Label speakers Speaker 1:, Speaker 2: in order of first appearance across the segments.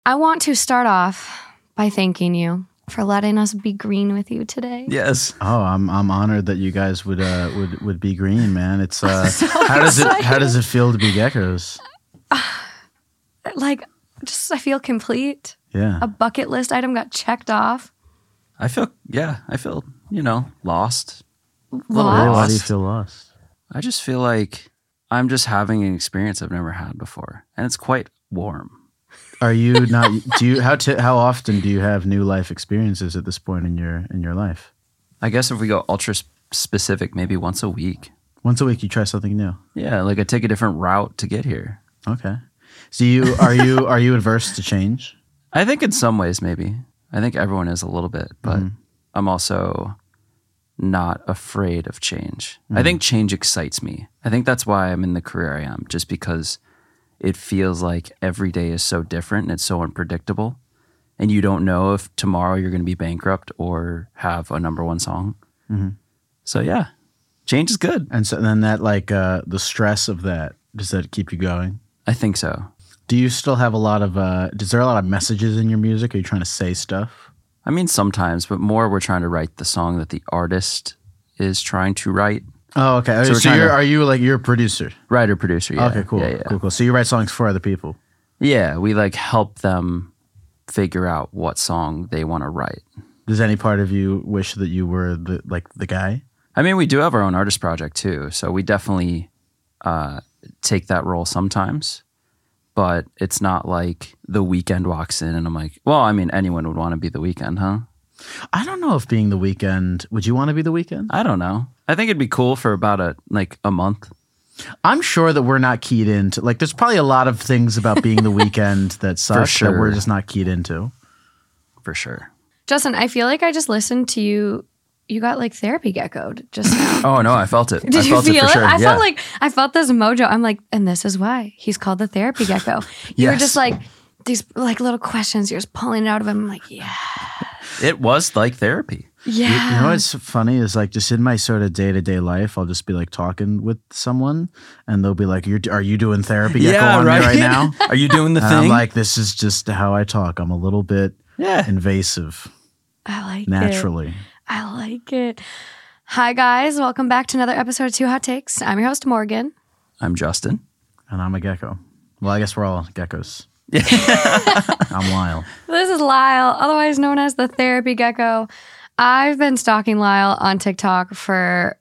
Speaker 1: I want to start off by thanking you for letting us be green with you today.
Speaker 2: Yes.
Speaker 3: Oh, I'm honored that you guys would be green, man. It's how does it feel to be geckos?
Speaker 1: Like, I feel complete.
Speaker 3: Yeah.
Speaker 1: A bucket list item got checked off.
Speaker 2: I feel, lost.
Speaker 3: Why do you feel lost?
Speaker 2: I just feel like I'm just having an experience I've never had before, and it's quite warm.
Speaker 3: Are you not? How often do you have new life experiences at this point in your life?
Speaker 2: I guess if we go ultra specific, maybe once a week.
Speaker 3: Once a week, you try something new.
Speaker 2: Yeah, like I take a different route to get here.
Speaker 3: Okay. So are you adverse to change?
Speaker 2: I think in some ways, maybe. I think everyone is a little bit, but I'm also not afraid of change. I think change excites me. I think that's why I'm in the career I am, just because it feels like every day is so different and it's so unpredictable. And you don't know if tomorrow you're going to be bankrupt or have a number one song. Mm-hmm. So yeah, change is good.
Speaker 3: And so then that the stress of that, does that keep you going?
Speaker 2: I think so.
Speaker 3: Do you still have a lot of, is there a lot of messages in your music? Are you trying to say stuff?
Speaker 2: I mean, sometimes, but more we're trying to write the song that the artist is trying to write.
Speaker 3: Oh, okay. So you're a producer?
Speaker 2: Writer, producer, yeah.
Speaker 3: Okay, cool.
Speaker 2: Yeah.
Speaker 3: Cool. So you write songs for other people?
Speaker 2: Yeah, we help them figure out what song they want to write.
Speaker 3: Does any part of you wish that you were the guy?
Speaker 2: I mean, we do have our own artist project too, so we definitely take that role sometimes. But it's not like The Weeknd walks in and I'm like, well, I mean, anyone would want to be The Weeknd, huh?
Speaker 3: I don't know if being The Weeknd, would you want to be The Weeknd?
Speaker 2: I don't know. I think it'd be cool for about a month.
Speaker 3: I'm sure that we're not keyed into, there's probably a lot of things about being The Weeknd that suck
Speaker 2: sure.
Speaker 3: that we're just not keyed into.
Speaker 2: For sure.
Speaker 1: Justin, I feel like I just listened to you. You got therapy geckoed just now.
Speaker 2: Oh no, I felt it.
Speaker 1: Did you feel it?
Speaker 2: Sure.
Speaker 1: I felt this mojo. I'm like, and this is why he's called the therapy gecko. You were just these little questions. You're just pulling it out of him. I'm like, yeah.
Speaker 2: It was like therapy.
Speaker 1: Yeah.
Speaker 3: You know what's funny is just in my sort of day-to-day life, I'll just be talking with someone and they'll be like, are you doing therapy gecko on me right now?
Speaker 2: Are you doing the thing?
Speaker 3: I'm like, this is just how I talk. I'm a little bit invasive.
Speaker 1: I like
Speaker 3: naturally.
Speaker 1: I like it. Hi, guys. Welcome back to another episode of Two Hot Takes. I'm your host, Morgan.
Speaker 2: I'm Justin.
Speaker 3: And I'm a gecko. Well, I guess we're all geckos. I'm Lyle.
Speaker 1: This is Lyle, otherwise known as the therapy gecko. I've been stalking Lyle on TikTok for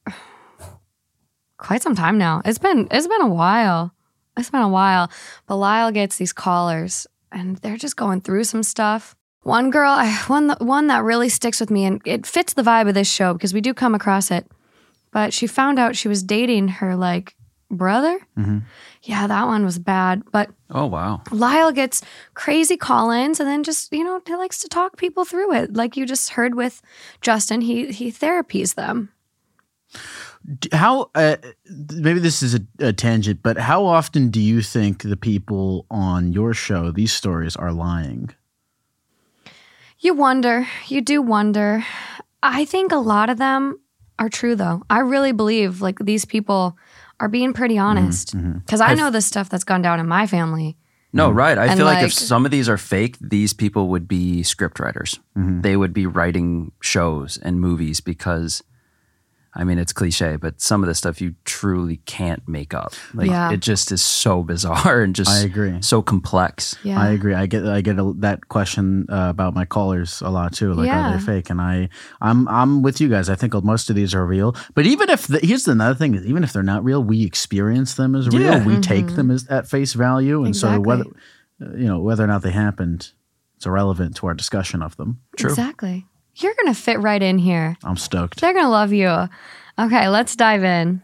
Speaker 1: quite some time now. It's been a while. But Lyle gets these callers, and they're just going through some stuff. One girl, one that really sticks with me, and it fits the vibe of this show because we do come across it. But she found out she was dating her brother. Mm-hmm. Yeah, that one was bad. But
Speaker 2: oh wow,
Speaker 1: Lyle gets crazy call-ins, and then just he likes to talk people through it. Like you just heard with Justin, he therapies them.
Speaker 3: How maybe this is a tangent, but how often do you think the people on your show, these stories, are lying?
Speaker 1: You do wonder. I think a lot of them are true, though. I really believe these people are being pretty honest because I know the stuff that's gone down in my family.
Speaker 2: No, right. I feel like if some of these are fake, these people would be script writers. Mm-hmm. They would be writing shows and movies because, I mean, it's cliche, but some of the stuff you truly can't make up. It just is so bizarre and just
Speaker 3: I agree.
Speaker 2: So complex.
Speaker 1: Yeah.
Speaker 3: I agree. I get that question about my callers a lot too. Are they fake? And I'm with you guys. I think most of these are real. But even if here's another thing: is even if they're not real, we experience them as real.
Speaker 2: Yeah.
Speaker 3: We take them as at face value, and so whether or not they happened, it's irrelevant to our discussion of them.
Speaker 2: True.
Speaker 1: Exactly. You're going to fit right in here.
Speaker 3: I'm stoked.
Speaker 1: They're going to love you. Okay, let's dive in.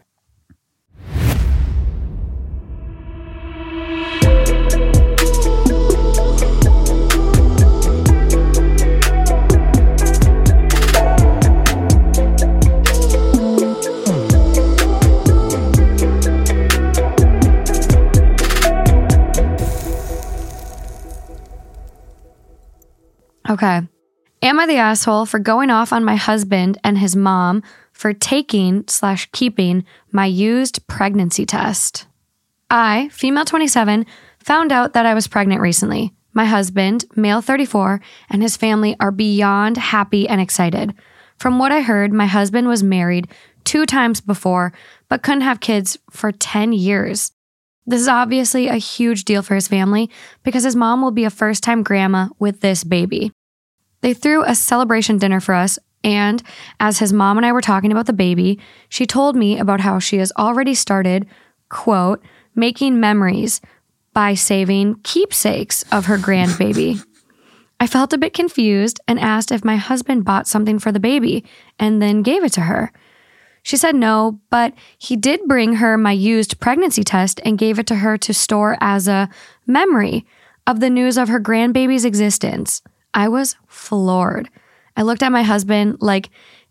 Speaker 1: Okay. Am I the asshole for going off on my husband and his mom for taking/keeping my used pregnancy test? I, female 27, found out that I was pregnant recently. My husband, male 34, and his family are beyond happy and excited. From what I heard, my husband was married 2 times before, but couldn't have kids for 10 years. This is obviously a huge deal for his family because his mom will be a first-time grandma with this baby. They threw a celebration dinner for us, and as his mom and I were talking about the baby, she told me about how she has already started, quote, making memories by saving keepsakes of her grandbaby. I felt a bit confused and asked if my husband bought something for the baby and then gave it to her. She said no, but he did bring her my used pregnancy test and gave it to her to store as a memory of the news of her grandbaby's existence. I was floored. I looked at my husband like,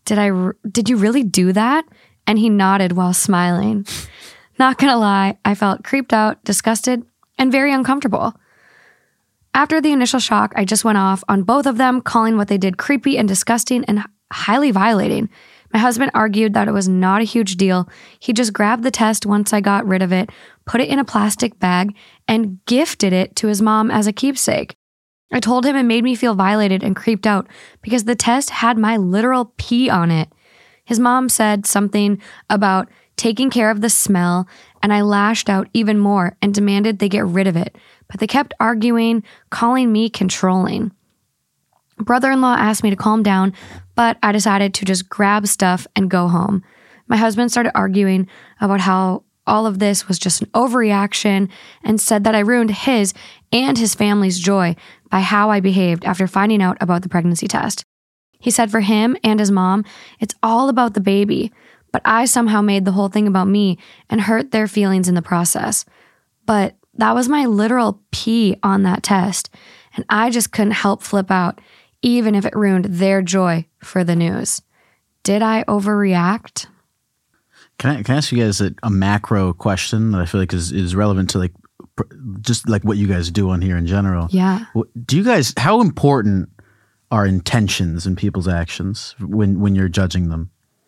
Speaker 1: did you really do that? And he nodded while smiling. Not gonna lie, I felt creeped out, disgusted, and very uncomfortable. After the initial shock, I just went off on both of them, calling what they did creepy and disgusting and highly violating. My husband argued that it was not a huge deal. He just grabbed the test once I got rid of it, put it in a plastic bag, and gifted it to his mom as a keepsake. I told him it made me feel violated and creeped out because the test had my literal pee on it. His mom said something about taking care of the smell, and I lashed out even more and demanded they get rid of it, but they kept arguing, calling me controlling. Brother-in-law asked me to calm down, but I decided to just grab stuff and go home. My husband started arguing about how all of this was just an overreaction and said that I ruined his and his family's joy by how I behaved after finding out about the pregnancy test. He said for him and his mom, it's all about the baby, but I somehow made the whole thing about me and hurt their feelings in the process. But that was my literal pee on that test, and I just couldn't help flip out, even if it ruined their joy for the news. Did I overreact?
Speaker 3: Can I ask you guys a macro question that I feel like is relevant to like just like what you guys do on here in general?
Speaker 1: Yeah.
Speaker 3: Do you guys, how important are intentions in people's actions when you're judging them?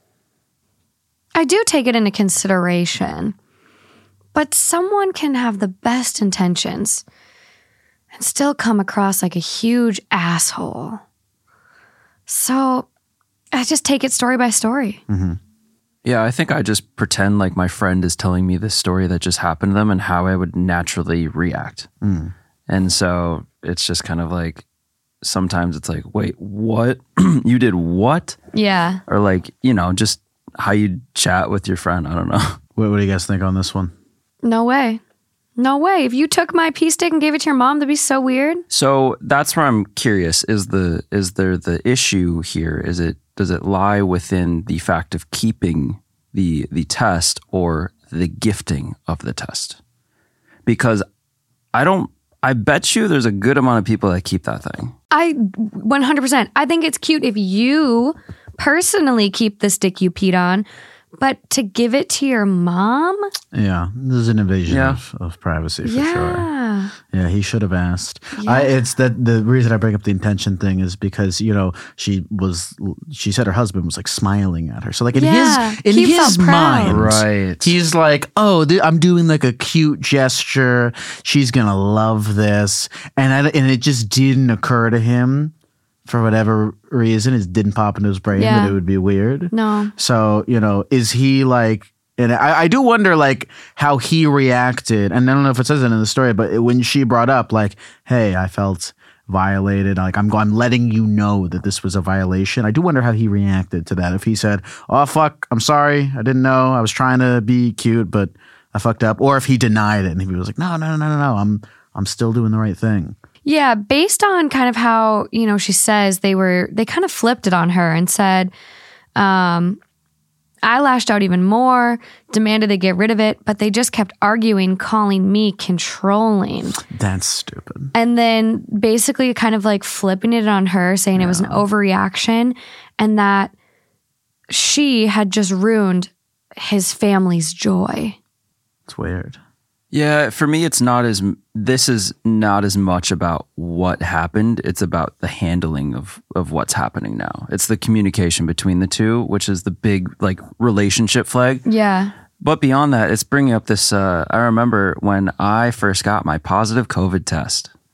Speaker 1: I do take it into consideration, but someone can have the best intentions and still come across like a huge asshole. So I just take it story by story.
Speaker 3: Mm-hmm.
Speaker 2: Yeah, I think I just pretend like my friend is telling me this story that just happened to them and how I would naturally react.
Speaker 3: Mm.
Speaker 2: And so it's just kind of like, sometimes it's like, wait, what? You did what?
Speaker 1: Yeah.
Speaker 2: Or like, you know, just how you chat with your friend. I don't know.
Speaker 3: What do you guys think on this one?
Speaker 1: No way. No way. If you took my pee stick and gave it to your mom, that'd be so weird.
Speaker 2: So that's where I'm curious. Is there the issue here? Does it lie within the fact of keeping the test or the gifting of the test? Because I bet you there's a good amount of people that keep that thing.
Speaker 1: 100%. I think it's cute if you personally keep the stick you peed on, but to give it to your mom?
Speaker 3: Yeah, there's an invasion of privacy for sure. Yeah, he should have asked.
Speaker 1: Yeah.
Speaker 3: It's that the reason I bring up the intention thing is because, you know, she said her husband was like smiling at her. So like in his mind,
Speaker 2: right,
Speaker 3: he's like, oh, I'm doing like a cute gesture. She's going to love this. And it just didn't occur to him. For whatever reason, it didn't pop into his brain that it would be weird.
Speaker 1: No.
Speaker 3: So, you know, is he like, and I do wonder like how he reacted. And I don't know if it says it in the story, but when she brought up like, hey, I felt violated. Like I'm letting you know that this was a violation. I do wonder how he reacted to that. If he said, oh, fuck, I'm sorry. I didn't know. I was trying to be cute, but I fucked up. Or if he denied it and he was like, no. I'm still doing the right thing.
Speaker 1: Yeah, based on kind of how, you know, she says they kind of flipped it on her and said, I lashed out even more, demanded they get rid of it, but they just kept arguing, calling me controlling.
Speaker 3: That's stupid.
Speaker 1: And then basically kind of like flipping it on her, saying it was an overreaction and that she had just ruined his family's joy.
Speaker 3: It's weird.
Speaker 2: Yeah, for me, this is not as much about what happened. It's about the handling of what's happening now. It's the communication between the two, which is the big like relationship flag.
Speaker 1: Yeah.
Speaker 2: But beyond that, it's bringing up this, I remember when I first got my positive COVID test.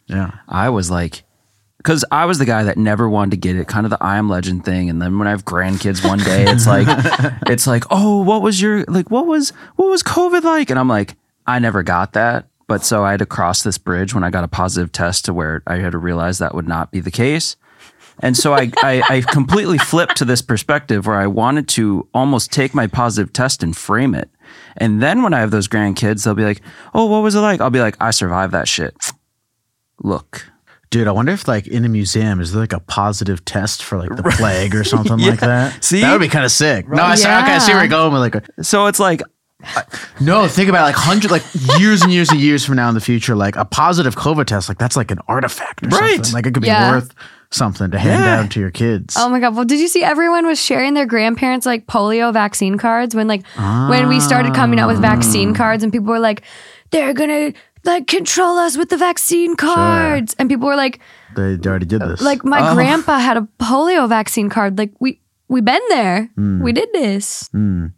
Speaker 3: Yeah.
Speaker 2: I was like, because I was the guy that never wanted to get it, kind of the I Am Legend thing. And then when I have grandkids one day, it's like, oh, what was COVID like? And I'm like, I never got that. But so I had to cross this bridge when I got a positive test to where I had to realize that would not be the case. And so I completely flipped to this perspective where I wanted to almost take my positive test and frame it. And then when I have those grandkids, they'll be like, oh, what was it like? I'll be like, I survived that shit. Look.
Speaker 3: Dude, I wonder if like in a museum, is there like a positive test for like the plague or something like that?
Speaker 2: See?
Speaker 3: That would be kind of sick. Right. No, I see where you're going with like.
Speaker 2: So it's like.
Speaker 3: No, think about it, like years and years and years from now in the future, like a positive COVID test, like that's like an artifact or something. Like it could be worth something to hand down to your kids.
Speaker 1: Oh my God. Well, did you see everyone was sharing their grandparents like polio vaccine cards when we started coming out with vaccine cards and people were like, they're going to like control us with the vaccine cards. Sure. And people were like,
Speaker 3: they already did this.
Speaker 1: Like my grandpa had a polio vaccine card. Like we been there. We did this.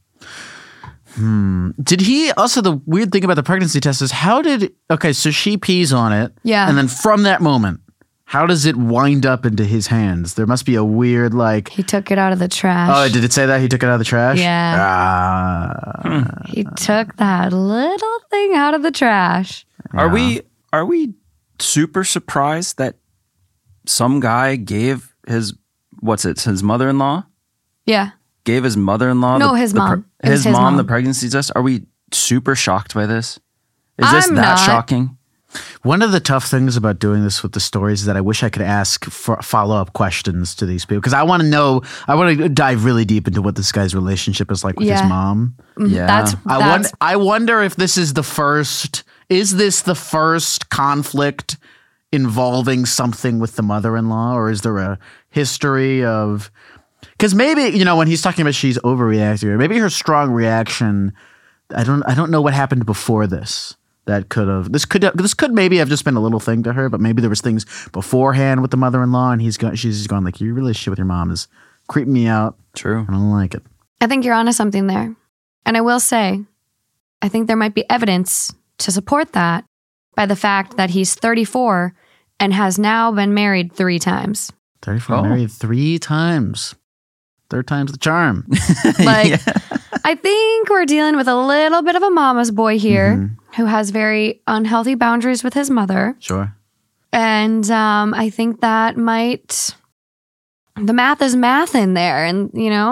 Speaker 3: Did he also, the weird thing about the pregnancy test is so she pees on it.
Speaker 1: Yeah.
Speaker 3: And then from that moment, how does it wind up into his hands? There must be a weird like.
Speaker 1: He took it out of the trash.
Speaker 3: Oh, did it say that? He took it out of the trash?
Speaker 1: Yeah. He took that little thing out of the trash.
Speaker 2: Yeah. Are we super surprised that some guy gave his mother-in-law?
Speaker 1: Yeah.
Speaker 2: Gave his mother-in-law
Speaker 1: his mom.
Speaker 2: His mom the pregnancy test? Are we super shocked by this? Is this shocking?
Speaker 3: One of the tough things about doing this with the stories is that I wish I could ask for follow-up questions to these people because I want to dive really deep into what this guy's relationship is like with his mom.
Speaker 2: Yeah.
Speaker 3: I wonder if this is the first conflict involving something with the mother-in-law, or is there a history of... Because maybe, when he's talking about she's overreacting, or maybe her strong reaction, I don't know what happened before this. This could maybe have just been a little thing to her, but maybe there was things beforehand with the mother-in-law, and she's going like, your relationship with your mom is creeping me out.
Speaker 2: True.
Speaker 3: I don't like it.
Speaker 1: I think you're onto something there. And I will say, I think there might be evidence to support that by the fact that he's 34 and has now been married 3 times.
Speaker 3: 34, married 3 times. 3rd time's the charm.
Speaker 1: I think we're dealing with a little bit of a mama's boy here who has very unhealthy boundaries with his mother.
Speaker 3: Sure.
Speaker 1: And I think that the math is math in there. And,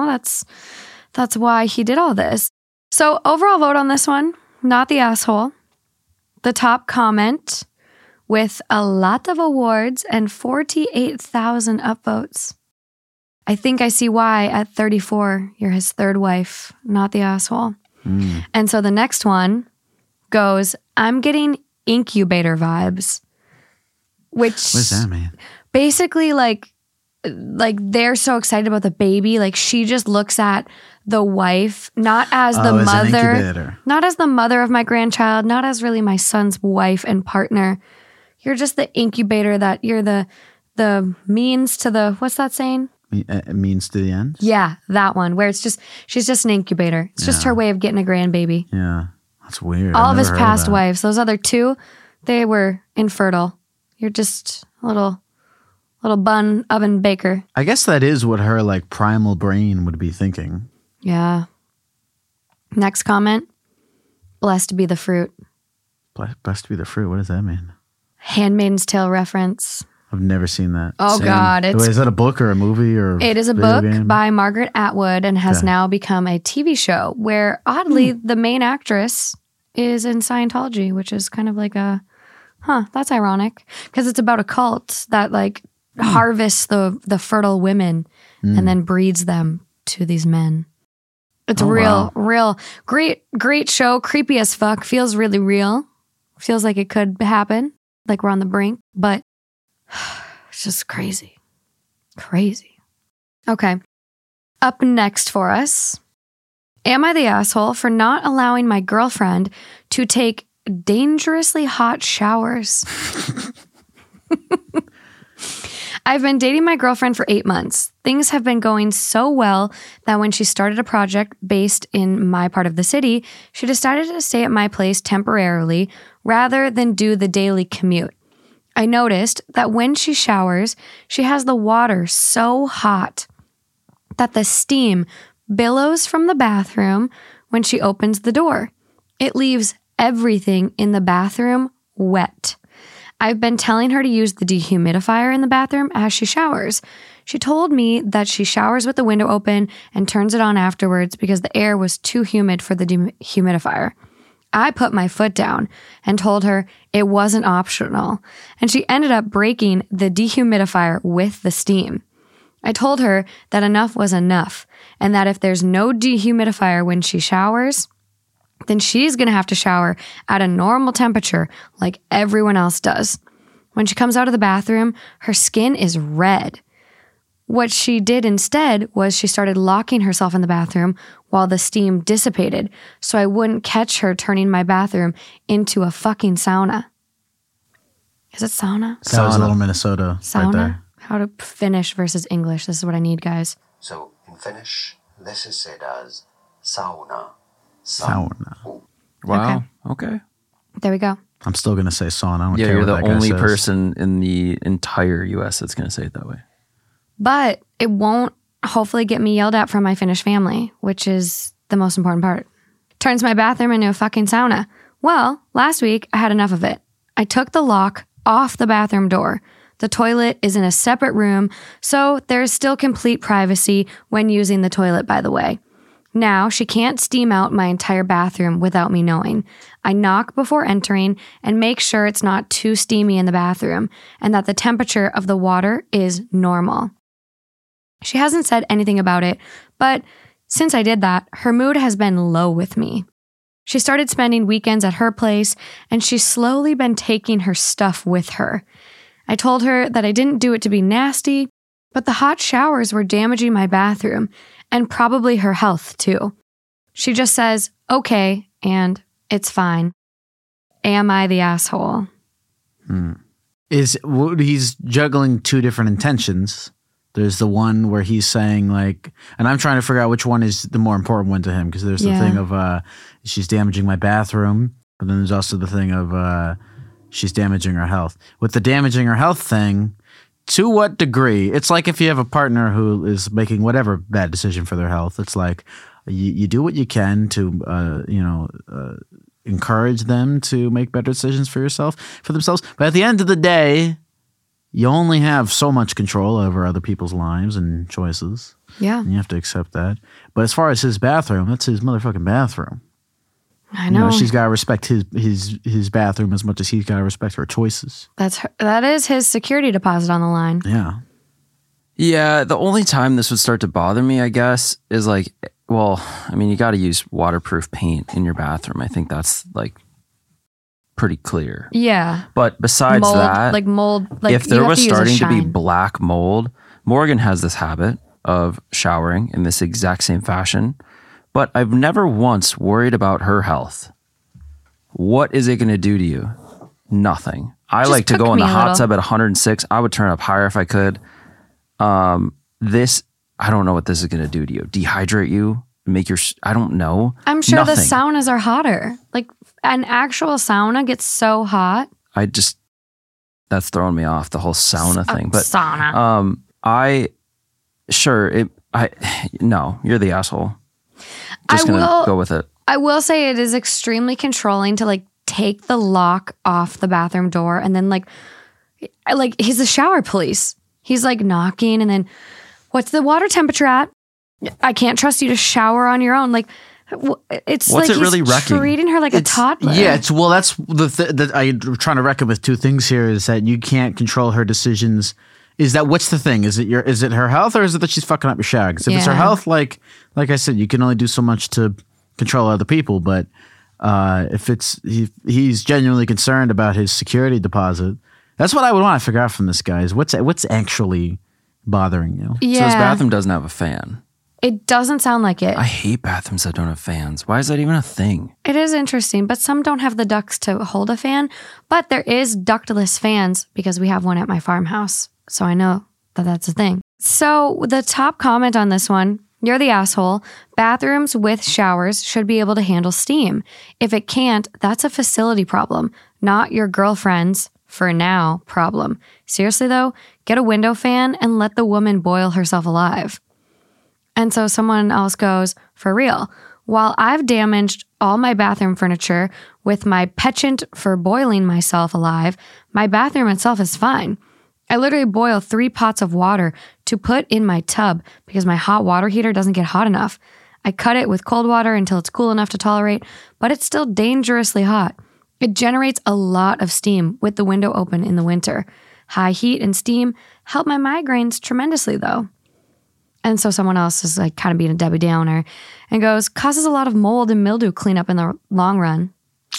Speaker 1: that's why he did all this. So overall vote on this one, not the asshole. The top comment with a lot of awards and 48,000 upvotes. I think I see why at 34, you're his 3rd wife, not the asshole. And so the next one goes, I'm getting incubator vibes. Which...
Speaker 3: What does that mean?
Speaker 1: Basically, like they're so excited about the baby. Like she just looks at the wife, not as the mother. Not as the mother of my grandchild, not as really my son's wife and partner. You're just the incubator that you're the means to the... What's that saying?
Speaker 3: Means to the end?
Speaker 1: Yeah, that one where she's just an incubator. It's just her way of getting a grandbaby.
Speaker 3: Yeah, that's weird.
Speaker 1: All of his past wives, those other 2, they were infertile. You're just a little bun oven baker.
Speaker 3: I guess that is what her like primal brain would be thinking.
Speaker 1: Yeah. Next comment, blessed be the fruit.
Speaker 3: Blessed be the fruit, what does that mean?
Speaker 1: Handmaid's Tale reference.
Speaker 3: I've never seen that.
Speaker 1: Oh, Same. God.
Speaker 3: Is that a book or a movie? It
Speaker 1: is a book by Margaret Atwood and has now become a TV show where, oddly, the main actress is in Scientology, which is kind of like that's ironic because it's about a cult that like harvests the fertile women and then breeds them to these men. It's real great show. Creepy as fuck. Feels really real. Feels like it could happen. Like we're on the brink, but it's just crazy. Crazy. Okay. Up next for us. Am I the asshole for not allowing my girlfriend to take dangerously hot showers? I've been dating my girlfriend for 8 months. Things have been going so well that when she started a project based in my part of the city, she decided to stay at my place temporarily rather than do the daily commute. I noticed that when she showers, she has the water so hot that the steam billows from the bathroom when she opens the door. It leaves everything in the bathroom wet. I've been telling her to use the dehumidifier in the bathroom as she showers. She told me that she showers with the window open and turns it on afterwards because the air was too humid for the dehumidifier. I put my foot down and told her it wasn't optional, and she ended up breaking the dehumidifier with the steam. I told her that enough was enough, and that if there's no dehumidifier when she showers, then she's going to have to shower at a normal temperature like everyone else does. When she comes out of the bathroom, her skin is red. What she did instead was she started locking herself in the bathroom while the steam dissipated, so I wouldn't catch her turning my bathroom into a fucking sauna. Is it sauna?
Speaker 3: That was a little Minnesota
Speaker 1: Sauna?
Speaker 3: right there.
Speaker 1: How to Finnish versus English. This is what I need, guys.
Speaker 4: So in Finnish, this is said as sauna.
Speaker 3: Sauna.
Speaker 2: Wow. Okay.
Speaker 1: There we go.
Speaker 3: I'm still going to say sauna. I don't
Speaker 2: Yeah,
Speaker 3: care
Speaker 2: you're
Speaker 3: what
Speaker 2: the
Speaker 3: that guy
Speaker 2: only
Speaker 3: says.
Speaker 2: person in the entire U.S. that's going to say it that way.
Speaker 1: But it won't hopefully get me yelled at from my Finnish family, which is the most important part. Turns my bathroom into a fucking sauna. Well, last week I had enough of it. I took the lock off the bathroom door. The toilet is in a separate room, so there's still complete privacy when using the toilet, by the way. Now, she can't steam out my entire bathroom without me knowing. I knock before entering and make sure it's not too steamy in the bathroom and that the temperature of the water is normal. She hasn't said anything about it, but since I did that, her mood has been low with me. She started spending weekends at her place, and she's slowly been taking her stuff with her. I told her that I didn't do it to be nasty, but the hot showers were damaging my bathroom, and probably her health too. She just says, okay, and it's fine. Am I the asshole?
Speaker 3: He's juggling two different intentions. There's the one where he's saying like, and I'm trying to figure out which one is the more important one to him, because there's the thing of she's damaging my bathroom, but then there's also the thing of she's damaging her health. With the damaging her health thing, to what degree? It's like if you have a partner who is making whatever bad decision for their health, it's like you do what you can to encourage them to make better decisions for themselves. But at the end of the day, you only have so much control over other people's lives and choices.
Speaker 1: Yeah.
Speaker 3: And you have to accept that. But as far as his bathroom, that's his motherfucking bathroom.
Speaker 1: I know.
Speaker 3: She's got to respect his bathroom as much as he's got to respect her choices.
Speaker 1: That is his security deposit on the line.
Speaker 3: Yeah.
Speaker 2: Yeah, the only time this would start to bother me, I guess, is like, well, I mean, you got to use waterproof paint in your bathroom. I think that's like pretty clear.
Speaker 1: Yeah.
Speaker 2: But besides
Speaker 1: mold,
Speaker 2: that, if there was starting to be black mold, Morgan has this habit of showering in this exact same fashion, but I've never once worried about her health. What is it going to do to you? Nothing. I like to go in the hot tub at 106. I would turn up higher if I could. I don't know what this is going to do to you. Dehydrate you? I don't know.
Speaker 1: I'm sure
Speaker 2: Nothing.
Speaker 1: the saunas are hotter. Like an actual sauna gets so hot.
Speaker 2: That's throwing me off, the whole sauna thing. But
Speaker 1: sauna.
Speaker 2: No, you're the asshole. Just gonna go with it.
Speaker 1: I will say it is extremely controlling to like take the lock off the bathroom door and then like he's the shower police. He's like knocking and then, what's the water temperature at? I can't trust you to shower on your own. Like, it's
Speaker 2: what's
Speaker 1: like
Speaker 2: it really
Speaker 1: he's
Speaker 2: wrecking?
Speaker 1: treating her like a toddler.
Speaker 3: Yeah, that's the I'm trying to reckon with two things here, is that you can't control her decisions. What's the thing? Is it her health, or is it that she's fucking up your shower? 'Cause if it's her health, like I said, you can only do so much to control other people. But if he's genuinely concerned about his security deposit, that's what I would want to figure out from this guy is what's actually bothering you.
Speaker 1: Yeah.
Speaker 2: So his bathroom doesn't have a fan.
Speaker 1: It doesn't sound like it.
Speaker 2: I hate bathrooms that don't have fans. Why is that even a thing?
Speaker 1: It is interesting, but some don't have the ducts to hold a fan. But there is ductless fans because we have one at my farmhouse. So I know that that's a thing. So the top comment on this one, you're the asshole. Bathrooms with showers should be able to handle steam. If it can't, that's a facility problem, not your girlfriend's for now problem. Seriously though, get a window fan and let the woman boil herself alive. And so someone else goes, for real, while I've damaged all my bathroom furniture with my penchant for boiling myself alive, my bathroom itself is fine. I literally boil 3 pots of water to put in my tub because my hot water heater doesn't get hot enough. I cut it with cold water until it's cool enough to tolerate, but it's still dangerously hot. It generates a lot of steam with the window open in the winter. High heat and steam help my migraines tremendously though. And so someone else is like kind of being a Debbie Downer and goes, causes a lot of mold and mildew cleanup in the long run.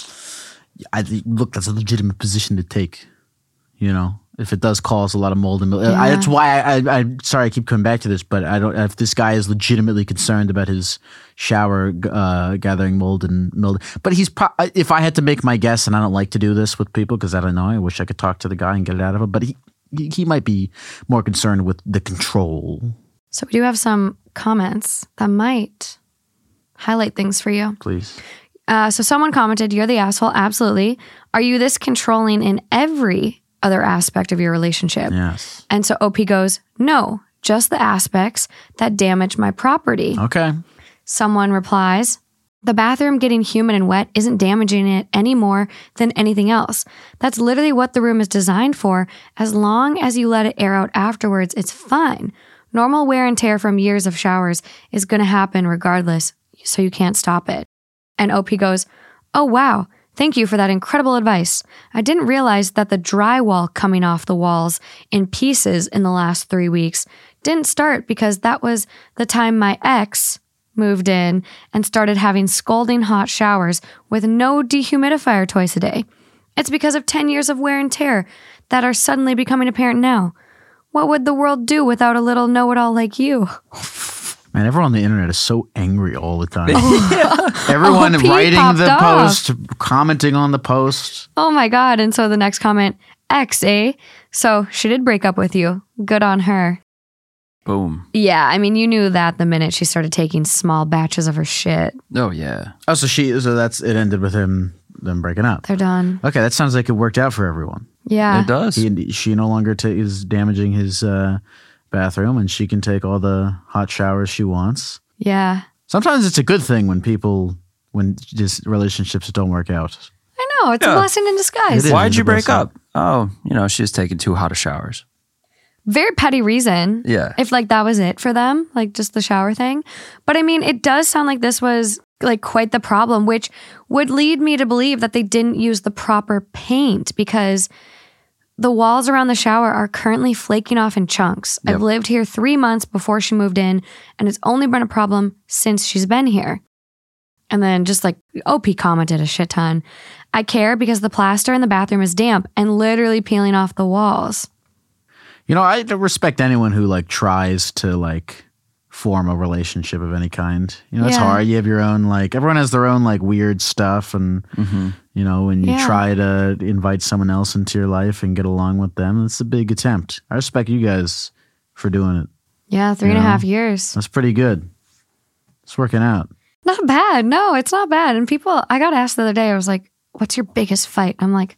Speaker 3: Look, that's a legitimate position to take, you know, if it does cause a lot of mold and mildew. That's why I'm sorry I keep coming back to this, but I don't, if this guy is legitimately concerned about his shower gathering mold and mildew, but if I had to make my guess, and I don't like to do this with people because I don't know, I wish I could talk to the guy and get it out of him, but he might be more concerned with the control.
Speaker 1: So we do have some comments that might highlight things for you.
Speaker 3: Please.
Speaker 1: So someone commented, you're the asshole. Absolutely. Are you this controlling in every other aspect of your relationship?
Speaker 3: Yes.
Speaker 1: And so OP goes, no, just the aspects that damage my property.
Speaker 3: Okay.
Speaker 1: Someone replies, the bathroom getting humid and wet isn't damaging it any more than anything else. That's literally what the room is designed for. As long as you let it air out afterwards, it's fine. Normal wear and tear from years of showers is going to happen regardless, so you can't stop it. And OP goes, oh wow, thank you for that incredible advice. I didn't realize that the drywall coming off the walls in pieces in the last 3 weeks didn't start because that was the time my ex moved in and started having scalding hot showers with no dehumidifier twice a day. It's because of 10 years of wear and tear that are suddenly becoming apparent now. What would the world do without a little know-it-all like you?
Speaker 3: Man, everyone on the internet is so angry all the time. Everyone writing the post, commenting on the post.
Speaker 1: Oh my God. And so the next comment, X, eh? So she did break up with you. Good on her.
Speaker 2: Boom.
Speaker 1: Yeah, I mean, you knew that the minute she started taking small batches of her shit.
Speaker 2: Oh, yeah.
Speaker 3: Oh, so that's it ended with them breaking up.
Speaker 1: They're done.
Speaker 3: Okay, that sounds like it worked out for everyone.
Speaker 1: Yeah.
Speaker 2: It does.
Speaker 3: She no longer is damaging his bathroom, and she can take all the hot showers she wants.
Speaker 1: Yeah.
Speaker 3: Sometimes it's a good thing when just relationships don't work out.
Speaker 1: I know. It's a blessing in disguise.
Speaker 2: Why'd you break up? Oh, she was taking too hot of showers.
Speaker 1: Very petty reason.
Speaker 2: Yeah.
Speaker 1: If like that was it for them, like just the shower thing. But I mean, it does sound like this was like quite the problem, which would lead me to believe that they didn't use the proper paint because the walls around the shower are currently flaking off in chunks.
Speaker 2: Yep.
Speaker 1: I've lived here 3 months before she moved in, and it's only been a problem since she's been here. And then just like OP commented a shit ton. I care because the plaster in the bathroom is damp and literally peeling off the walls.
Speaker 3: I respect anyone who like tries to like form a relationship of any kind. It's hard. You have your own like, everyone has their own like weird stuff, and when you try to invite someone else into your life and get along with them, it's a big attempt. I respect you guys for doing it.
Speaker 1: Yeah, 3.5 years.
Speaker 3: That's pretty good. It's working out.
Speaker 1: Not bad. No, it's not bad. And I got asked the other day, I was like, what's your biggest fight? I'm like,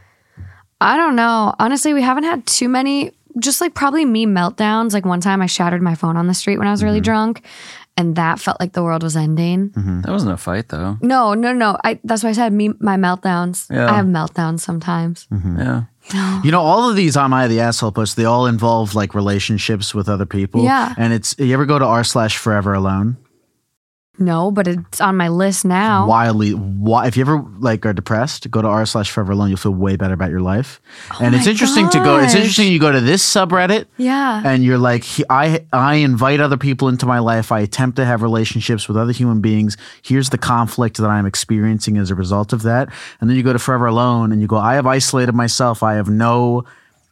Speaker 1: I don't know. Honestly, we haven't had too many, just like probably me meltdowns. Like one time I shattered my phone on the street when I was really drunk, and that felt like the world was ending.
Speaker 2: Mm-hmm. That wasn't a fight though.
Speaker 1: No. That's why I said my meltdowns.
Speaker 2: Yeah.
Speaker 1: I have meltdowns sometimes.
Speaker 3: Mm-hmm.
Speaker 2: Yeah.
Speaker 3: All of these Am I the Asshole posts, they all involve like relationships with other people.
Speaker 1: Yeah.
Speaker 3: And you ever go to r/Forever Alone?
Speaker 1: No, but it's on my list now.
Speaker 3: If you ever like are depressed, go to r/Forever Alone. You'll feel way better about your life. And it's
Speaker 1: my
Speaker 3: interesting to go. It's interesting you go to this subreddit.
Speaker 1: Yeah.
Speaker 3: And you're like, I invite other people into my life. I attempt to have relationships with other human beings. Here's the conflict that I'm experiencing as a result of that. And then you go to Forever Alone and you go, I have isolated myself. I have no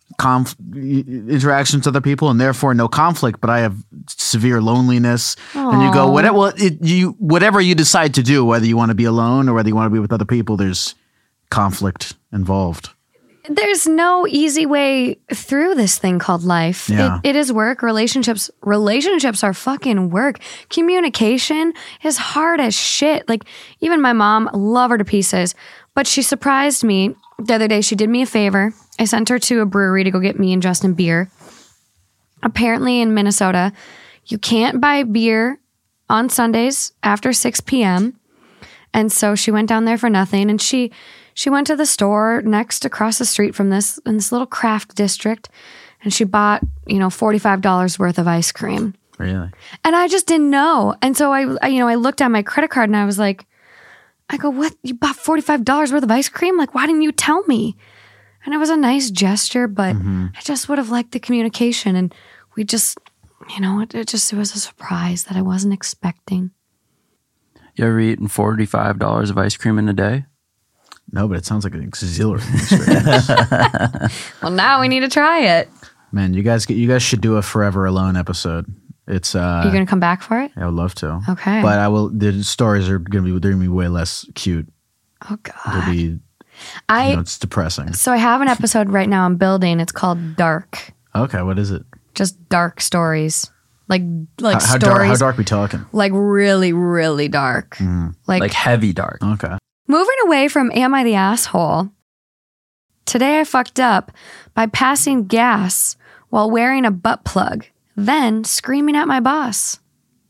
Speaker 3: interactions with other people and therefore no conflict, but I have severe loneliness. Aww. And you go, whatever you decide to do, whether you want to be alone or whether you want to be with other people, there's conflict involved.
Speaker 1: There's no easy way through this thing called life.
Speaker 3: Yeah.
Speaker 1: It is work. Relationships are fucking work. Communication is hard as shit. Like even my mom, love her to pieces, But she surprised me the other day. She did me a favor. I sent her to a brewery to go get me and Justin beer. Apparently in Minnesota, you can't buy beer on Sundays after 6 p.m. And so she went down there for nothing. And she went to the store next across the street from this, in this little craft district. And she bought, $45 worth of ice cream.
Speaker 3: Really?
Speaker 1: And I just didn't know. And so I looked at my credit card and I was like, what? You bought $45 worth of ice cream? Like, why didn't you tell me? And it was a nice gesture, but I just would have liked the communication. And we just, it was a surprise that I wasn't expecting.
Speaker 2: You ever eaten $45 of ice cream in a day?
Speaker 3: No, but it sounds like an exhilarating experience.
Speaker 1: Well, now we need to try it.
Speaker 3: Man, you guys should do a Forever Alone episode. It's
Speaker 1: Are you going to come back for it?
Speaker 3: I would love to.
Speaker 1: Okay.
Speaker 3: But the stories are going to be way less cute.
Speaker 1: Oh God.
Speaker 3: They'll be it's depressing.
Speaker 1: So I have an episode right now I'm building. It's called Dark.
Speaker 3: Okay, what is it?
Speaker 1: Just dark stories. Like
Speaker 3: how
Speaker 1: stories.
Speaker 3: How dark are we talking?
Speaker 1: Like really, really dark.
Speaker 2: Like heavy dark.
Speaker 3: Okay.
Speaker 1: Moving away from Am I the Asshole? Today I fucked up by passing gas while wearing a butt plug, then screaming at my boss.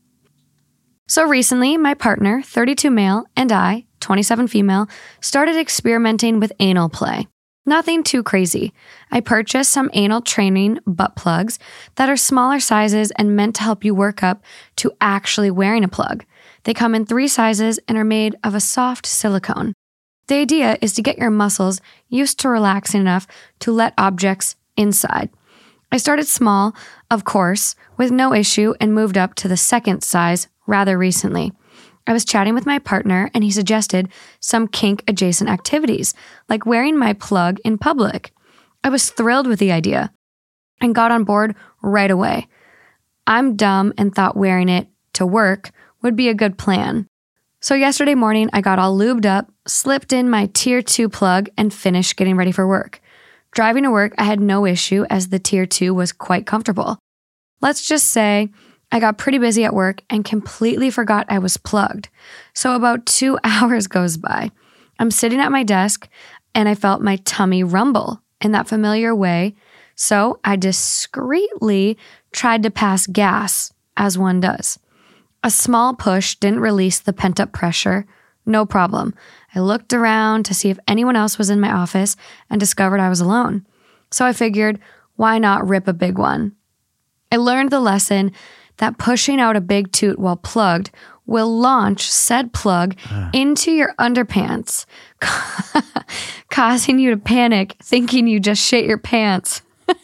Speaker 1: So recently, my partner, 32 male, and I, 27 female, started experimenting with anal play. Nothing too crazy. I purchased some anal training butt plugs that are smaller sizes and meant to help you work up to actually wearing a plug. They come in 3 sizes and are made of a soft silicone. The idea is to get your muscles used to relaxing enough to let objects inside. I started small, of course, with no issue and moved up to the 2nd size rather recently. I was chatting with my partner and he suggested some kink-adjacent activities, like wearing my plug in public. I was thrilled with the idea and got on board right away. I'm dumb and thought wearing it to work would be a good plan. So yesterday morning, I got all lubed up, slipped in my Tier 2 plug, and finished getting ready for work. Driving to work, I had no issue as the Tier 2 was quite comfortable. Let's just say I got pretty busy at work and completely forgot I was plugged. So about 2 hours goes by. I'm sitting at my desk and I felt my tummy rumble in that familiar way. So I discreetly tried to pass gas, as one does. A small push didn't release the pent-up pressure. No problem. I looked around to see if anyone else was in my office and discovered I was alone. So I figured, why not rip a big one? I learned the lesson that pushing out a big toot while plugged will launch said plug into your underpants, causing you to panic, thinking you just shit your pants.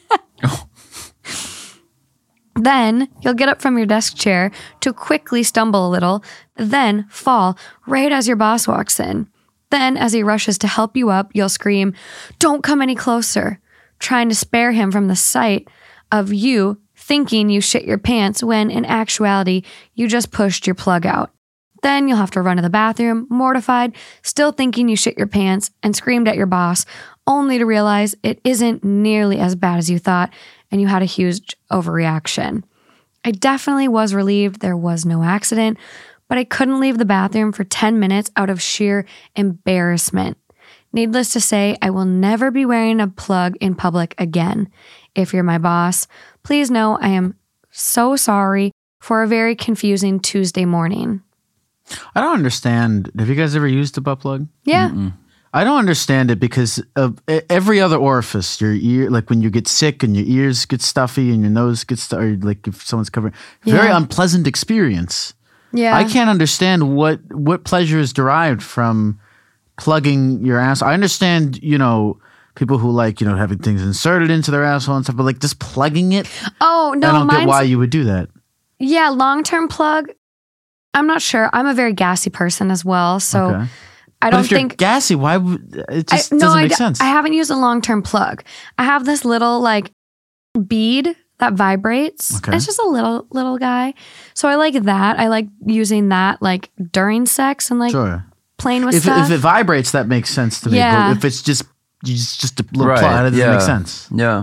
Speaker 1: Then you'll get up from your desk chair to quickly stumble a little, then fall right as your boss walks in. Then as he rushes to help you up, you'll scream, "Don't come any closer," trying to spare him from the sight of you thinking you shit your pants when in actuality you just pushed your plug out. Then you'll have to run to the bathroom, mortified, still thinking you shit your pants and screamed at your boss, only to realize it isn't nearly as bad as you thought and you had a huge overreaction. I definitely was relieved there was no accident, but I couldn't leave the bathroom for 10 minutes out of sheer embarrassment. Needless to say, I will never be wearing a plug in public again. If you're my boss, please know I am so sorry for a very confusing Tuesday morning.
Speaker 3: I don't understand. Have you guys ever used a butt plug?
Speaker 1: Yeah.
Speaker 2: Mm-mm.
Speaker 3: I don't understand it because of every other orifice, your ear, like when you get sick and your ears get stuffy and your nose gets stuffy, or like if someone's covering, very unpleasant experience.
Speaker 1: Yeah.
Speaker 3: I can't understand what pleasure is derived from plugging your ass. I understand, people who like, having things inserted into their asshole and stuff, but like just plugging it.
Speaker 1: Oh, no.
Speaker 3: I don't get why you would do that.
Speaker 1: Yeah, long-term plug. I'm not sure. I'm a very gassy person as well, so
Speaker 3: Okay.
Speaker 1: I
Speaker 3: But
Speaker 1: don't
Speaker 3: if you're
Speaker 1: think
Speaker 3: gassy, why would it just doesn't make sense?
Speaker 1: I haven't used a long-term plug. I have this little like bead that vibrates.
Speaker 3: Okay.
Speaker 1: It's just a little guy. So I like that. I like using that like during sex and like
Speaker 3: Sure.
Speaker 1: playing with
Speaker 3: If
Speaker 1: stuff.
Speaker 3: it vibrates, that makes sense to me.
Speaker 1: Yeah.
Speaker 3: But if it's just a little
Speaker 2: Right,
Speaker 3: plug, that doesn't
Speaker 2: yeah.
Speaker 3: make sense.
Speaker 2: Yeah.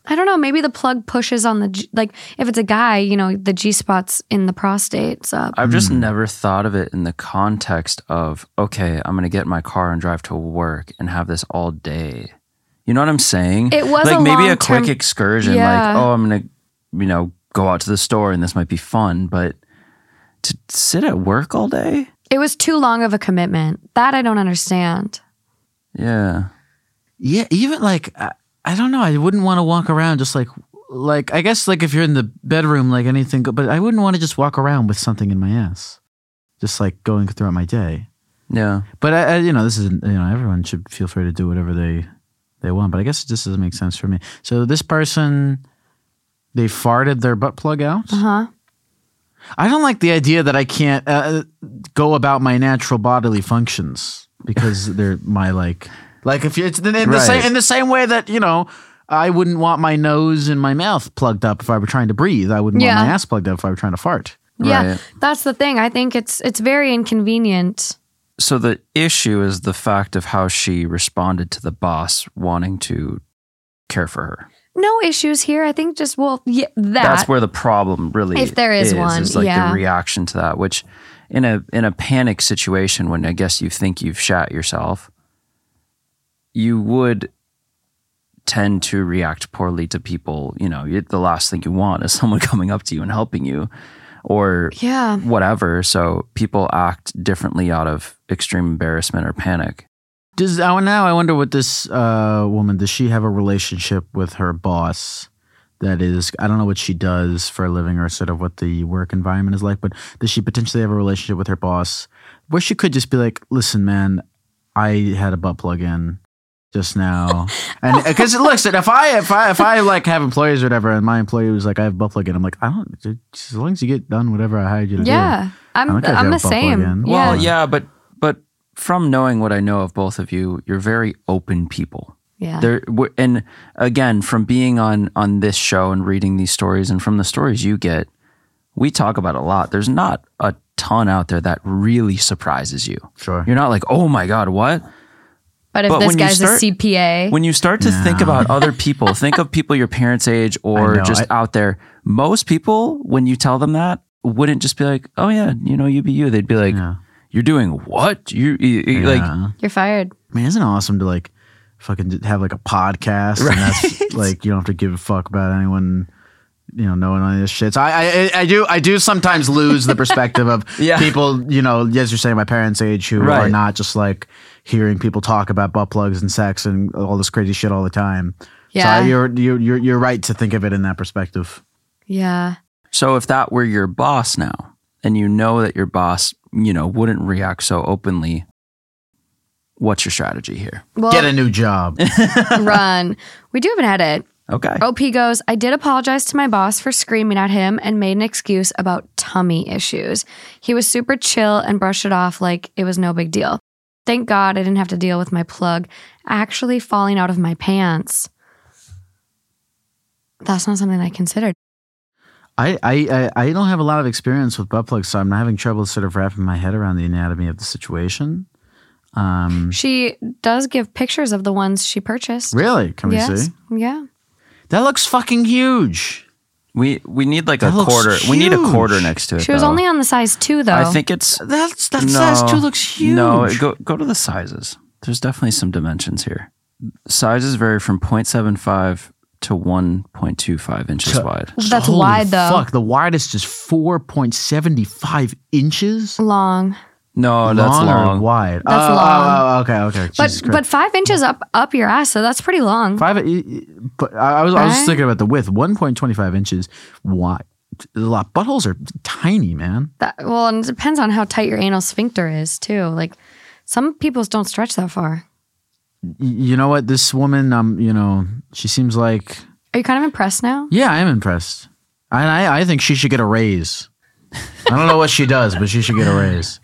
Speaker 1: I don't know. Maybe the plug pushes on the like. If it's a guy, the G spot's in the prostate's up.
Speaker 2: I've just never thought of it in the context of, okay, I'm going to get in my car and drive to work and have this all day. You know what I'm saying?
Speaker 1: It was
Speaker 2: like
Speaker 1: a
Speaker 2: maybe a
Speaker 1: long-term-
Speaker 2: quick excursion,
Speaker 1: Yeah.
Speaker 2: like, oh, I'm going to, go out to the store and this might be fun, but to sit at work all day?
Speaker 1: It was too long of a commitment. That I don't understand.
Speaker 2: Yeah.
Speaker 3: Yeah, even like I don't know. I wouldn't want to walk around just like I guess like if you're in the bedroom, like anything. But I wouldn't want to just walk around with something in my ass, just like going throughout my day.
Speaker 2: Yeah.
Speaker 3: But I this is everyone should feel free to do whatever they want. But I guess it just doesn't make sense for me. So this person, they farted their butt plug out. I don't like the idea that I can't go about my natural bodily functions because they're my like if it's in the same way that I wouldn't want my nose and my mouth plugged up if I were trying to breathe. I wouldn't want my ass plugged up if I were trying to fart.
Speaker 1: Yeah,
Speaker 2: Right.
Speaker 1: that's the thing. I think it's very inconvenient.
Speaker 2: So the issue is the fact of how she responded to the boss wanting to care for her.
Speaker 1: No issues here. I think just
Speaker 2: That's where the problem really
Speaker 1: If there is one,
Speaker 2: is like
Speaker 1: yeah.
Speaker 2: the reaction to that, which in a panic situation when I guess you think you've shat yourself, you would tend to react poorly to people. The last thing you want is someone coming up to you and helping you or whatever. So people act differently out of extreme embarrassment or panic.
Speaker 3: Now I wonder what this woman, does she have a relationship with her boss that is, I don't know what she does for a living or sort of what the work environment is like, but does she potentially have a relationship with her boss where she could just be like, listen, man, I had a butt plug in just now. And because listen, if I like have employees or whatever and my employee was like, I have a butt plug in, I'm like, I don't, as long as you get done whatever I hired you to do.
Speaker 1: I'm
Speaker 3: I don't care if you have
Speaker 1: the
Speaker 3: a butt plug
Speaker 1: same.
Speaker 3: in.
Speaker 2: Well, yeah, but from knowing what I know of both of you, you're very open people.
Speaker 1: Yeah.
Speaker 2: And again, from being on this show and reading these stories and from the stories you get, we talk about a lot. There's not a ton out there that really surprises you.
Speaker 3: Sure.
Speaker 2: You're not like, oh my God, what?
Speaker 1: But if
Speaker 2: But
Speaker 1: this
Speaker 2: when you
Speaker 1: guy's
Speaker 2: start-
Speaker 1: a CPA,
Speaker 2: When you start to think about other people, think of people your parents' age or
Speaker 3: I know,
Speaker 2: just out there. Most people, when you tell them that, wouldn't just be like, oh yeah, you be you. They'd be like, you're doing what? You like,
Speaker 1: you're fired.
Speaker 3: I mean, isn't it awesome to like fucking have like a podcast and that's like you don't have to give a fuck about anyone, knowing all this shit. So I do sometimes lose the perspective of people, as you're saying, my parents' age who are not just like hearing people talk about butt plugs and sex and all this crazy shit all the time.
Speaker 1: Yeah.
Speaker 3: So you're right to think of it in that perspective.
Speaker 1: Yeah.
Speaker 2: so if that were your boss now, and you know that your boss, wouldn't react so openly, what's your strategy here?
Speaker 1: Well,
Speaker 3: Get a new job.
Speaker 1: run. We do have an edit.
Speaker 2: Okay.
Speaker 1: OP goes, I did apologize to my boss for screaming at him and made an excuse about tummy issues. He was super chill and brushed it off like it was no big deal. Thank God I didn't have to deal with my plug actually falling out of my pants. That's not something I considered.
Speaker 3: I don't have a lot of experience with butt plugs, so I'm having trouble sort of wrapping my head around the anatomy of the situation.
Speaker 1: She does give pictures of the ones she purchased.
Speaker 3: Really? Can we
Speaker 1: Yes.
Speaker 3: see?
Speaker 1: Yeah.
Speaker 3: That looks fucking huge.
Speaker 2: We need like
Speaker 3: That
Speaker 2: a
Speaker 3: looks
Speaker 2: quarter. We need a
Speaker 3: huge.
Speaker 2: quarter next to it.
Speaker 1: She was
Speaker 2: though.
Speaker 1: only on the size 2, though.
Speaker 2: I think it's
Speaker 3: That size 2 looks huge.
Speaker 2: No, go to the sizes. There's definitely some dimensions here. Sizes vary from 0.75 to 1.25 inches wide.
Speaker 1: That's
Speaker 3: Holy
Speaker 1: wide, though.
Speaker 3: Fuck, the widest is 4.75 inches.
Speaker 1: Long.
Speaker 2: No, that's
Speaker 3: Or
Speaker 2: long.
Speaker 3: wide.
Speaker 1: That's long.
Speaker 3: Okay. Jesus Christ.
Speaker 1: But 5 inches up your ass, so that's pretty long.
Speaker 3: But I was
Speaker 1: Right?
Speaker 3: thinking about the width. 1.25 inches wide. A lot. Buttholes are tiny, man.
Speaker 1: And it depends on how tight your anal sphincter is, too. Like, some people's don't stretch that far.
Speaker 3: You know what? This woman, she seems like.
Speaker 1: Are you kind of impressed now?
Speaker 3: Yeah, I am impressed. I think she should get a raise. I don't know what she does, but she should get a raise.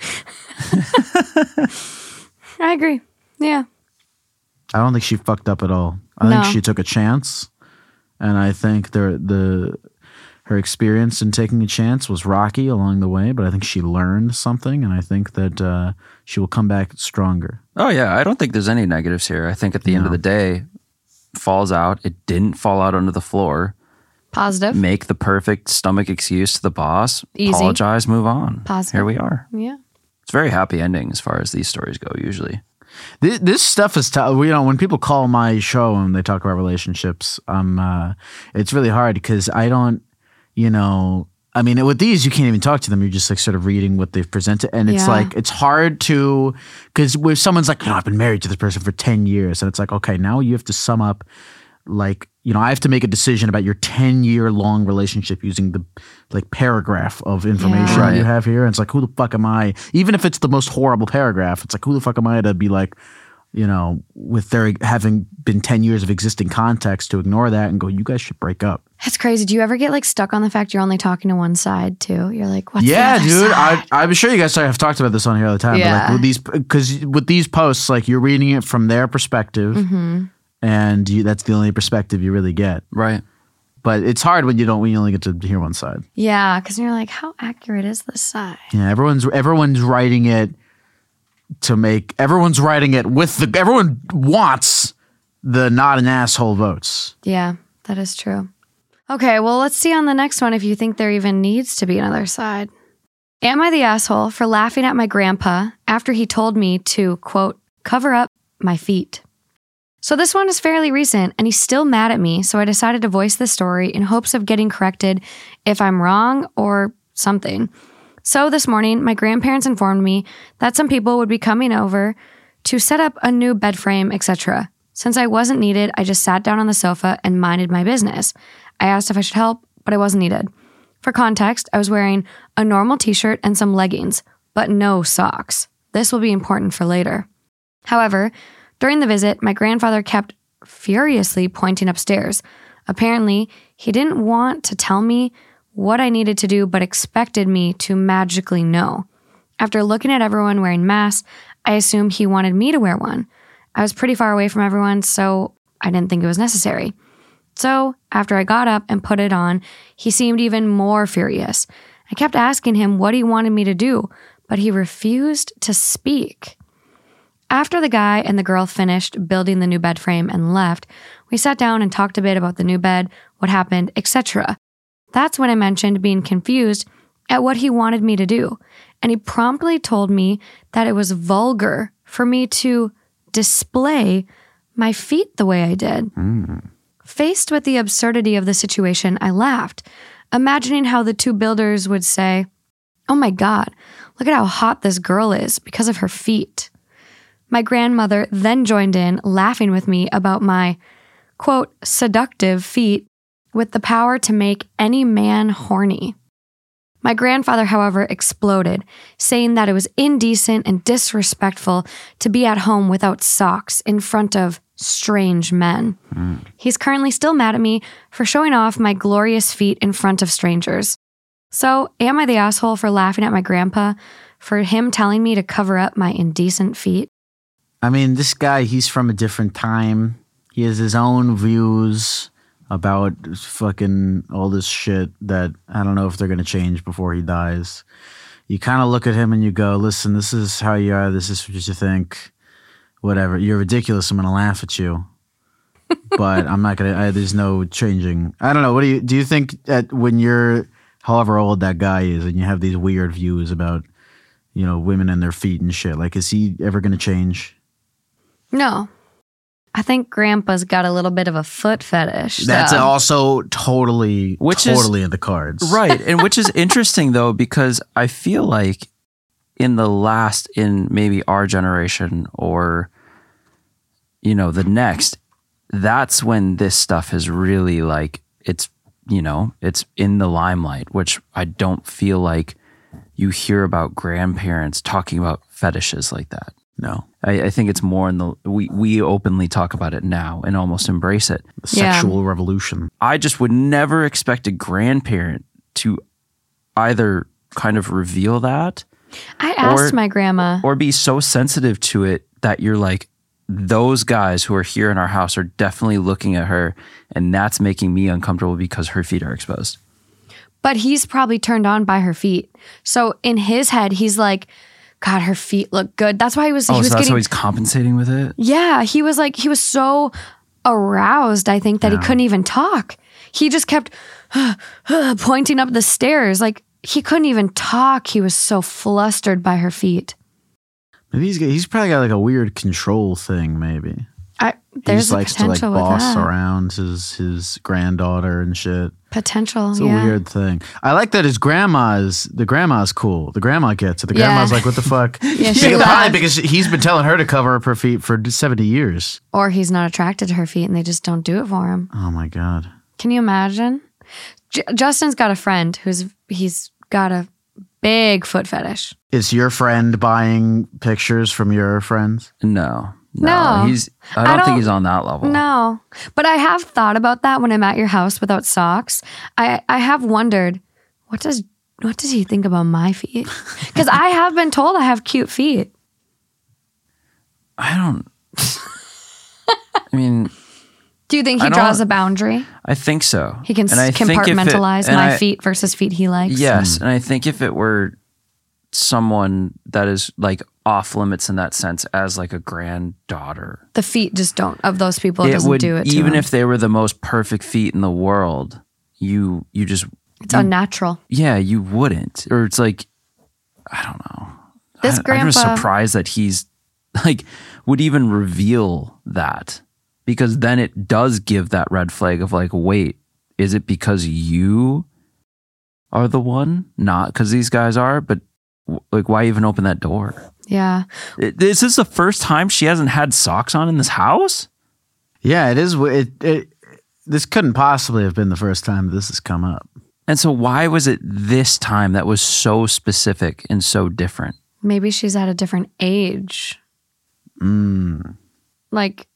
Speaker 1: I agree. Yeah.
Speaker 3: I don't think she fucked up at all. I think she took a chance, and I think her experience in taking a chance was rocky along the way. But I think she learned something, and I think that she will come back stronger.
Speaker 2: Oh yeah, I don't think there's any negatives here. I think at the end of the day, falls out. It didn't fall out onto the floor.
Speaker 1: Positive.
Speaker 2: Make the perfect stomach excuse to the boss.
Speaker 1: Easy.
Speaker 2: Apologize, move on.
Speaker 1: Positive.
Speaker 2: Here we are.
Speaker 1: Yeah.
Speaker 2: It's a very happy ending as far as these stories go, usually.
Speaker 3: This stuff is tough. You know, when people call my show and they talk about relationships, it's really hard because I don't, you know, I mean, with these, you can't even talk to them. You're just like sort of reading what they've presented. And it's like, it's hard to, because if someone's like, you know, I've been married to this person for 10 years. And it's like, okay, now you have to sum up, like, you know, I have to make a decision about your 10-year long relationship using the like paragraph of information that you have here. And it's like, who the fuck am I? Even if it's the most horrible paragraph, it's like, who the fuck am I to be like, you know, with there having been 10 years of existing context to ignore that and go, you guys should break up.
Speaker 1: That's crazy. Do you ever get like stuck on the fact you're only talking to one side too? You're like, what's the
Speaker 3: yeah,
Speaker 1: other
Speaker 3: dude.
Speaker 1: side?
Speaker 3: I'm sure you guys have talked about this on here all the time.
Speaker 1: Yeah.
Speaker 3: But like with these, because with these posts, like you're reading it from their perspective. And that's the only perspective you really get.
Speaker 2: Right.
Speaker 3: But it's hard when you only get to hear one side.
Speaker 1: Yeah, because you're like, how accurate is this side?
Speaker 3: Yeah, everyone's writing it to make, everyone's writing it with the, everyone wants the not an asshole votes.
Speaker 1: Yeah, that is true. Okay, well, let's see on the next one if you think there even needs to be another side. Am I the asshole for laughing at my grandpa after he told me to, quote, cover up my feet? So this one is fairly recent, and he's still mad at me, so I decided to voice the story in hopes of getting corrected if I'm wrong or something. So this morning, my grandparents informed me that some people would be coming over to set up a new bed frame, etc. Since I wasn't needed, I just sat down on the sofa and minded my business. I asked if I should help, but I wasn't needed. For context, I was wearing a normal t-shirt and some leggings, but no socks. This will be important for later. However, during the visit, my grandfather kept furiously pointing upstairs. Apparently, he didn't want to tell me what I needed to do, but expected me to magically know. After looking at everyone wearing masks, I assumed he wanted me to wear one. I was pretty far away from everyone, so I didn't think it was necessary. So, after I got up and put it on, he seemed even more furious. I kept asking him what he wanted me to do, but he refused to speak. After the guy and the girl finished building the new bed frame and left, we sat down and talked a bit about the new bed, what happened, etc. That's when I mentioned being confused at what he wanted me to do, and he promptly told me that it was vulgar for me to display my feet the way I did. Faced with the absurdity of the situation, I laughed, imagining how the two builders would say, "Oh my God, look at how hot this girl is because of her feet." My grandmother then joined in, laughing with me about my, quote, seductive feet with the power to make any man horny. My grandfather, however, exploded, saying that it was indecent and disrespectful to be at home without socks in front of strange men. He's currently still mad at me for showing off my glorious feet in front of strangers. So, am I the asshole for laughing at my grandpa for him telling me to cover up my indecent feet?
Speaker 3: I mean, this guy, he's from a different time. He has his own views about fucking all this shit that I don't know if they're going to change before he dies. You kind of look at him and you go, listen, this is how you are. This is what you think. Whatever. You're ridiculous. I'm going to laugh at you. But I'm not going to, there's no changing. I don't know. What do you think that when you're however old that guy is and you have these weird views about, you know, women and their feet and shit, like, is he ever going to change?
Speaker 1: No. I think Grandpa's got a little bit of a foot fetish.
Speaker 3: That's
Speaker 1: so.
Speaker 3: also totally in the cards.
Speaker 2: Right. And which is interesting, though, because I feel like in maybe our generation or, you know, the next, that's when this stuff is really like, it's, you know, it's in the limelight, which I don't feel like you hear about grandparents talking about fetishes like that.
Speaker 3: No.
Speaker 2: I think it's more in the, we openly talk about it now and almost embrace it.
Speaker 3: The sexual revolution.
Speaker 2: I just would never expect a grandparent to either kind of reveal that.
Speaker 1: I asked my grandma.
Speaker 2: Or be so sensitive to it that you're like, those guys who are here in our house are definitely looking at her and that's making me uncomfortable because her feet are exposed.
Speaker 1: But he's probably turned on by her feet. So in his head, he's like, God, her feet look good. That's why he was
Speaker 2: that's
Speaker 1: getting,
Speaker 2: how he's compensating with it?
Speaker 1: Yeah, he was so aroused, I think, that he couldn't even talk. He just kept pointing up the stairs. Like, he couldn't even talk. He was so flustered by her feet.
Speaker 3: Maybe he's probably got like a weird control thing, maybe.
Speaker 1: There's
Speaker 3: he just likes to like boss around his granddaughter and shit.
Speaker 1: Potential,
Speaker 3: it's a weird thing. I like that the grandma's cool. The grandma gets it. The grandma's like, what the fuck?
Speaker 1: She
Speaker 3: because he's been telling her to cover up her feet for 70 years.
Speaker 1: Or he's not attracted to her feet and they just don't do it for him.
Speaker 3: Oh my God.
Speaker 1: Can you imagine? Justin's got a friend he's got a big foot fetish. Is
Speaker 3: your friend buying pictures from your friends?
Speaker 2: No. I don't think he's on that level.
Speaker 1: No. But I have thought about that when I'm at your house without socks. I have wondered, what does he think about my feet? Because I have been told I have cute feet.
Speaker 2: I mean,
Speaker 1: do you think he draws a boundary?
Speaker 2: I think so.
Speaker 1: He can compartmentalize my feet versus feet he likes?
Speaker 2: Yes. And I think if it were someone that is like off limits in that sense as like a granddaughter,
Speaker 1: the feet just don't, of those people, it doesn't do it to
Speaker 2: even
Speaker 1: him.
Speaker 2: If they were the most perfect feet in the world, you just,
Speaker 1: it's unnatural.
Speaker 2: Yeah, you wouldn't. Or it's like, I don't know. I'm just surprised that he's like would even reveal that, because then it does give that red flag of like, wait, is it because you are the one? Not because these guys are, but like, why even open that door?
Speaker 1: Yeah.
Speaker 2: Is this the first time she hasn't had socks on in this house?
Speaker 3: Yeah, it is. This couldn't possibly have been the first time this has come up.
Speaker 2: And so why was it this time that was so specific and so different?
Speaker 1: Maybe she's at a different age. Like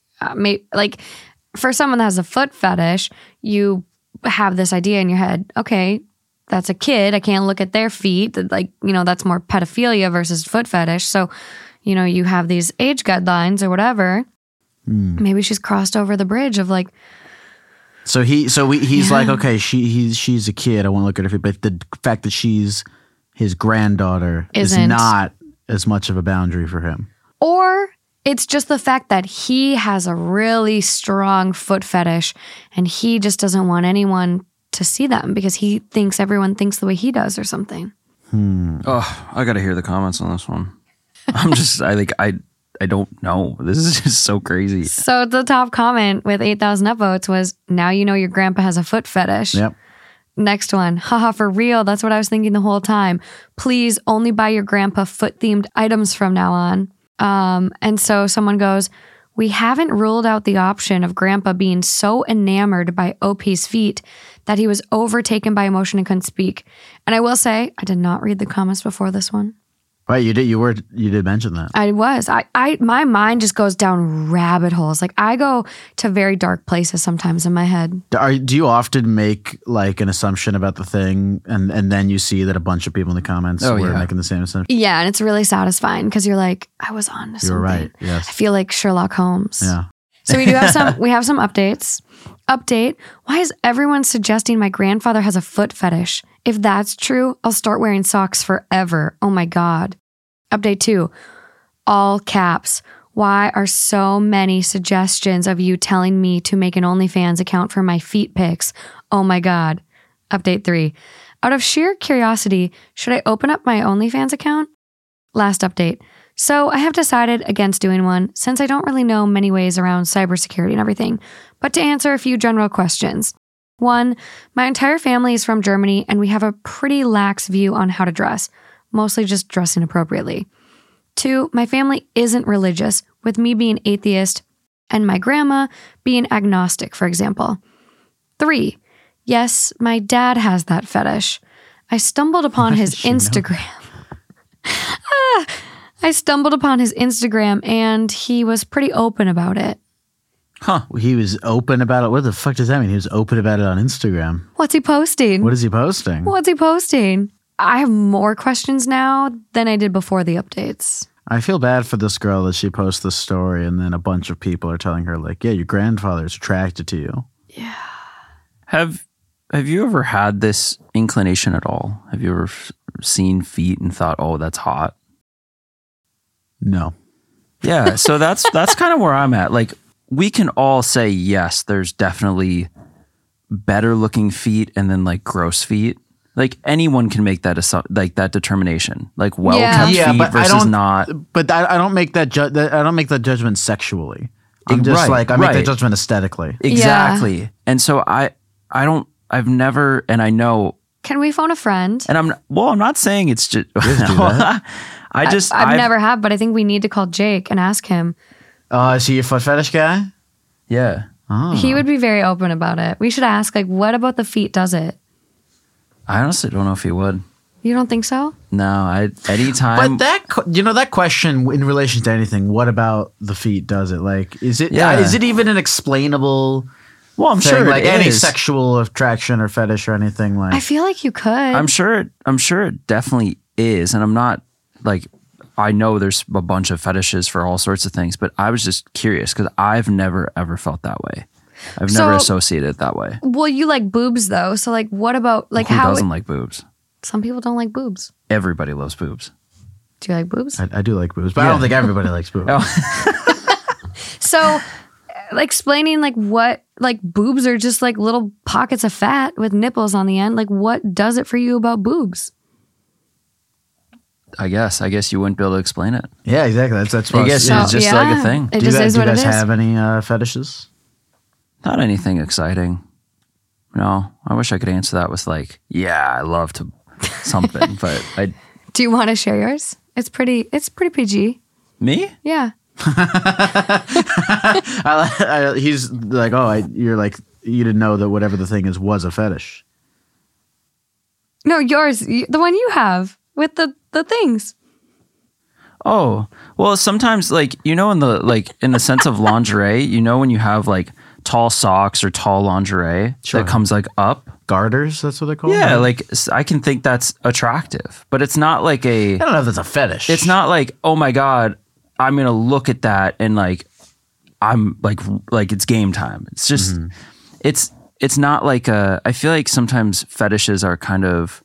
Speaker 1: for someone that has a foot fetish, you have this idea in your head, okay, that's a kid. I can't look at their feet. Like, that's more pedophilia versus foot fetish. So, you have these age guidelines or whatever. Maybe she's crossed over the bridge of like.
Speaker 3: He's like, okay, she's a kid. I won't look at her feet. But the fact that she's his granddaughter is not as much of a boundary for him.
Speaker 1: Or it's just the fact that he has a really strong foot fetish and he just doesn't want anyone to see them because he thinks everyone thinks the way he does or something.
Speaker 2: Oh, I got to hear the comments on this one. I don't know. This is just so crazy.
Speaker 1: So the top comment with 8,000 upvotes was, now you know your grandpa has a foot fetish.
Speaker 3: Yep.
Speaker 1: Next one, haha, for real. That's what I was thinking the whole time. Please only buy your grandpa foot-themed items from now on. And so someone goes, we haven't ruled out the option of grandpa being so enamored by OP's feet that he was overtaken by emotion and couldn't speak. And I will say, I did not read the comments before this one.
Speaker 3: Right, you did mention that.
Speaker 1: I was. My mind just goes down rabbit holes. Like, I go to very dark places sometimes in my head.
Speaker 3: Do you often make like an assumption about the thing and then you see that a bunch of people in the comments were making the same assumption?
Speaker 1: Yeah, and it's really satisfying because you're like, I was on to something.
Speaker 3: You're right, yes.
Speaker 1: I feel like Sherlock Holmes.
Speaker 3: Yeah.
Speaker 1: So we have some updates. Update, why is everyone suggesting my grandfather has a foot fetish? If that's true, I'll start wearing socks forever. Oh my God. Update 2, all caps. Why are so many suggestions of you telling me to make an OnlyFans account for my feet pics? Oh my God. Update 3, out of sheer curiosity, should I open up my OnlyFans account? Last update. So I have decided against doing one since I don't really know many ways around cybersecurity and everything, but to answer a few general questions. 1, my entire family is from Germany and we have a pretty lax view on how to dress, mostly just dressing appropriately. 2, my family isn't religious, with me being atheist and my grandma being agnostic, for example. 3, yes, my dad has that fetish. I stumbled upon his Instagram. I stumbled upon his Instagram and he was pretty open about it.
Speaker 3: Huh. He was open about it? What the fuck does that mean? He was open about it on Instagram.
Speaker 1: What's he posting?
Speaker 3: What is he posting?
Speaker 1: What's he posting? I have more questions now than I did before the updates.
Speaker 3: I feel bad for this girl that she posts this story and then a bunch of people are telling her like, yeah, your grandfather's attracted to you.
Speaker 1: Yeah.
Speaker 2: Have you ever had this inclination at all? Have you ever seen feet and thought, oh, that's hot?
Speaker 3: No.
Speaker 2: Yeah, so that's kind of where I'm at. Like, we can all say, yes, there's definitely better looking feet and then like gross feet. Like anyone can make that like that determination. Like well-kept feet
Speaker 3: but
Speaker 2: versus not.
Speaker 3: But I don't make that I don't make that judgment sexually. I'm just
Speaker 2: Right,
Speaker 3: I make
Speaker 2: right.
Speaker 3: that judgment aesthetically.
Speaker 2: Exactly. And so I've never, and I know,
Speaker 1: Can we phone a friend?
Speaker 2: and I'm not saying it's just,
Speaker 1: I've never have, but I think we need to call Jake and ask him.
Speaker 3: Is he a foot fetish guy?
Speaker 2: yeah.
Speaker 3: Oh.
Speaker 1: He would be very open about it. We should ask, like, what about the feet does it?
Speaker 2: I honestly don't know if he would.
Speaker 1: You don't think so?
Speaker 2: No, anytime.
Speaker 3: But that question in relation to anything, what about the feet does it? Like, is it even an explainable
Speaker 2: well, I'm
Speaker 3: thing?
Speaker 2: sure
Speaker 3: Like
Speaker 2: it
Speaker 3: any
Speaker 2: is.
Speaker 3: sexual attraction or fetish or anything like
Speaker 1: I feel like you could.
Speaker 2: I'm sure it definitely is. And I'm not like, I know there's a bunch of fetishes for all sorts of things, but I was just curious because I've never ever felt that way. I've never associated it that way.
Speaker 1: Well, you like boobs though. So like what about like
Speaker 2: Who
Speaker 1: how
Speaker 2: doesn't like boobs?
Speaker 1: some people don't like boobs.
Speaker 2: Everybody loves boobs.
Speaker 1: Do you like boobs?
Speaker 3: I do like boobs, but I don't think everybody likes boobs.
Speaker 1: So like explaining like what like boobs are just like little pockets of fat with nipples on the end. Like what does it for you about boobs?
Speaker 2: I guess you wouldn't be able to explain it.
Speaker 3: Yeah, exactly. That's
Speaker 2: I
Speaker 3: what
Speaker 2: guess
Speaker 3: yeah.
Speaker 2: it's just like a thing.
Speaker 1: It just is
Speaker 3: do
Speaker 1: what
Speaker 3: you
Speaker 1: it
Speaker 3: guys
Speaker 1: is.
Speaker 3: have any fetishes?
Speaker 2: Not anything exciting. No, I wish I could answer that with like, yeah, I love to something, but
Speaker 1: Do you want to share yours? It's pretty PG.
Speaker 2: me?
Speaker 1: Yeah.
Speaker 3: He's like, you're like, you didn't know that whatever the thing is was a fetish.
Speaker 1: No, yours, the one you have with the things.
Speaker 2: Oh, well, sometimes like, in the sense of lingerie, when you have like tall socks or tall lingerie that comes like up.
Speaker 3: Garters, that's what they're called?
Speaker 2: Yeah, like I can think that's attractive, but it's not like
Speaker 3: I don't know if that's a fetish.
Speaker 2: it's not like, oh my God, I'm going to look at that and like, I'm like it's game time. It's just, it's not like I feel like sometimes fetishes are kind of,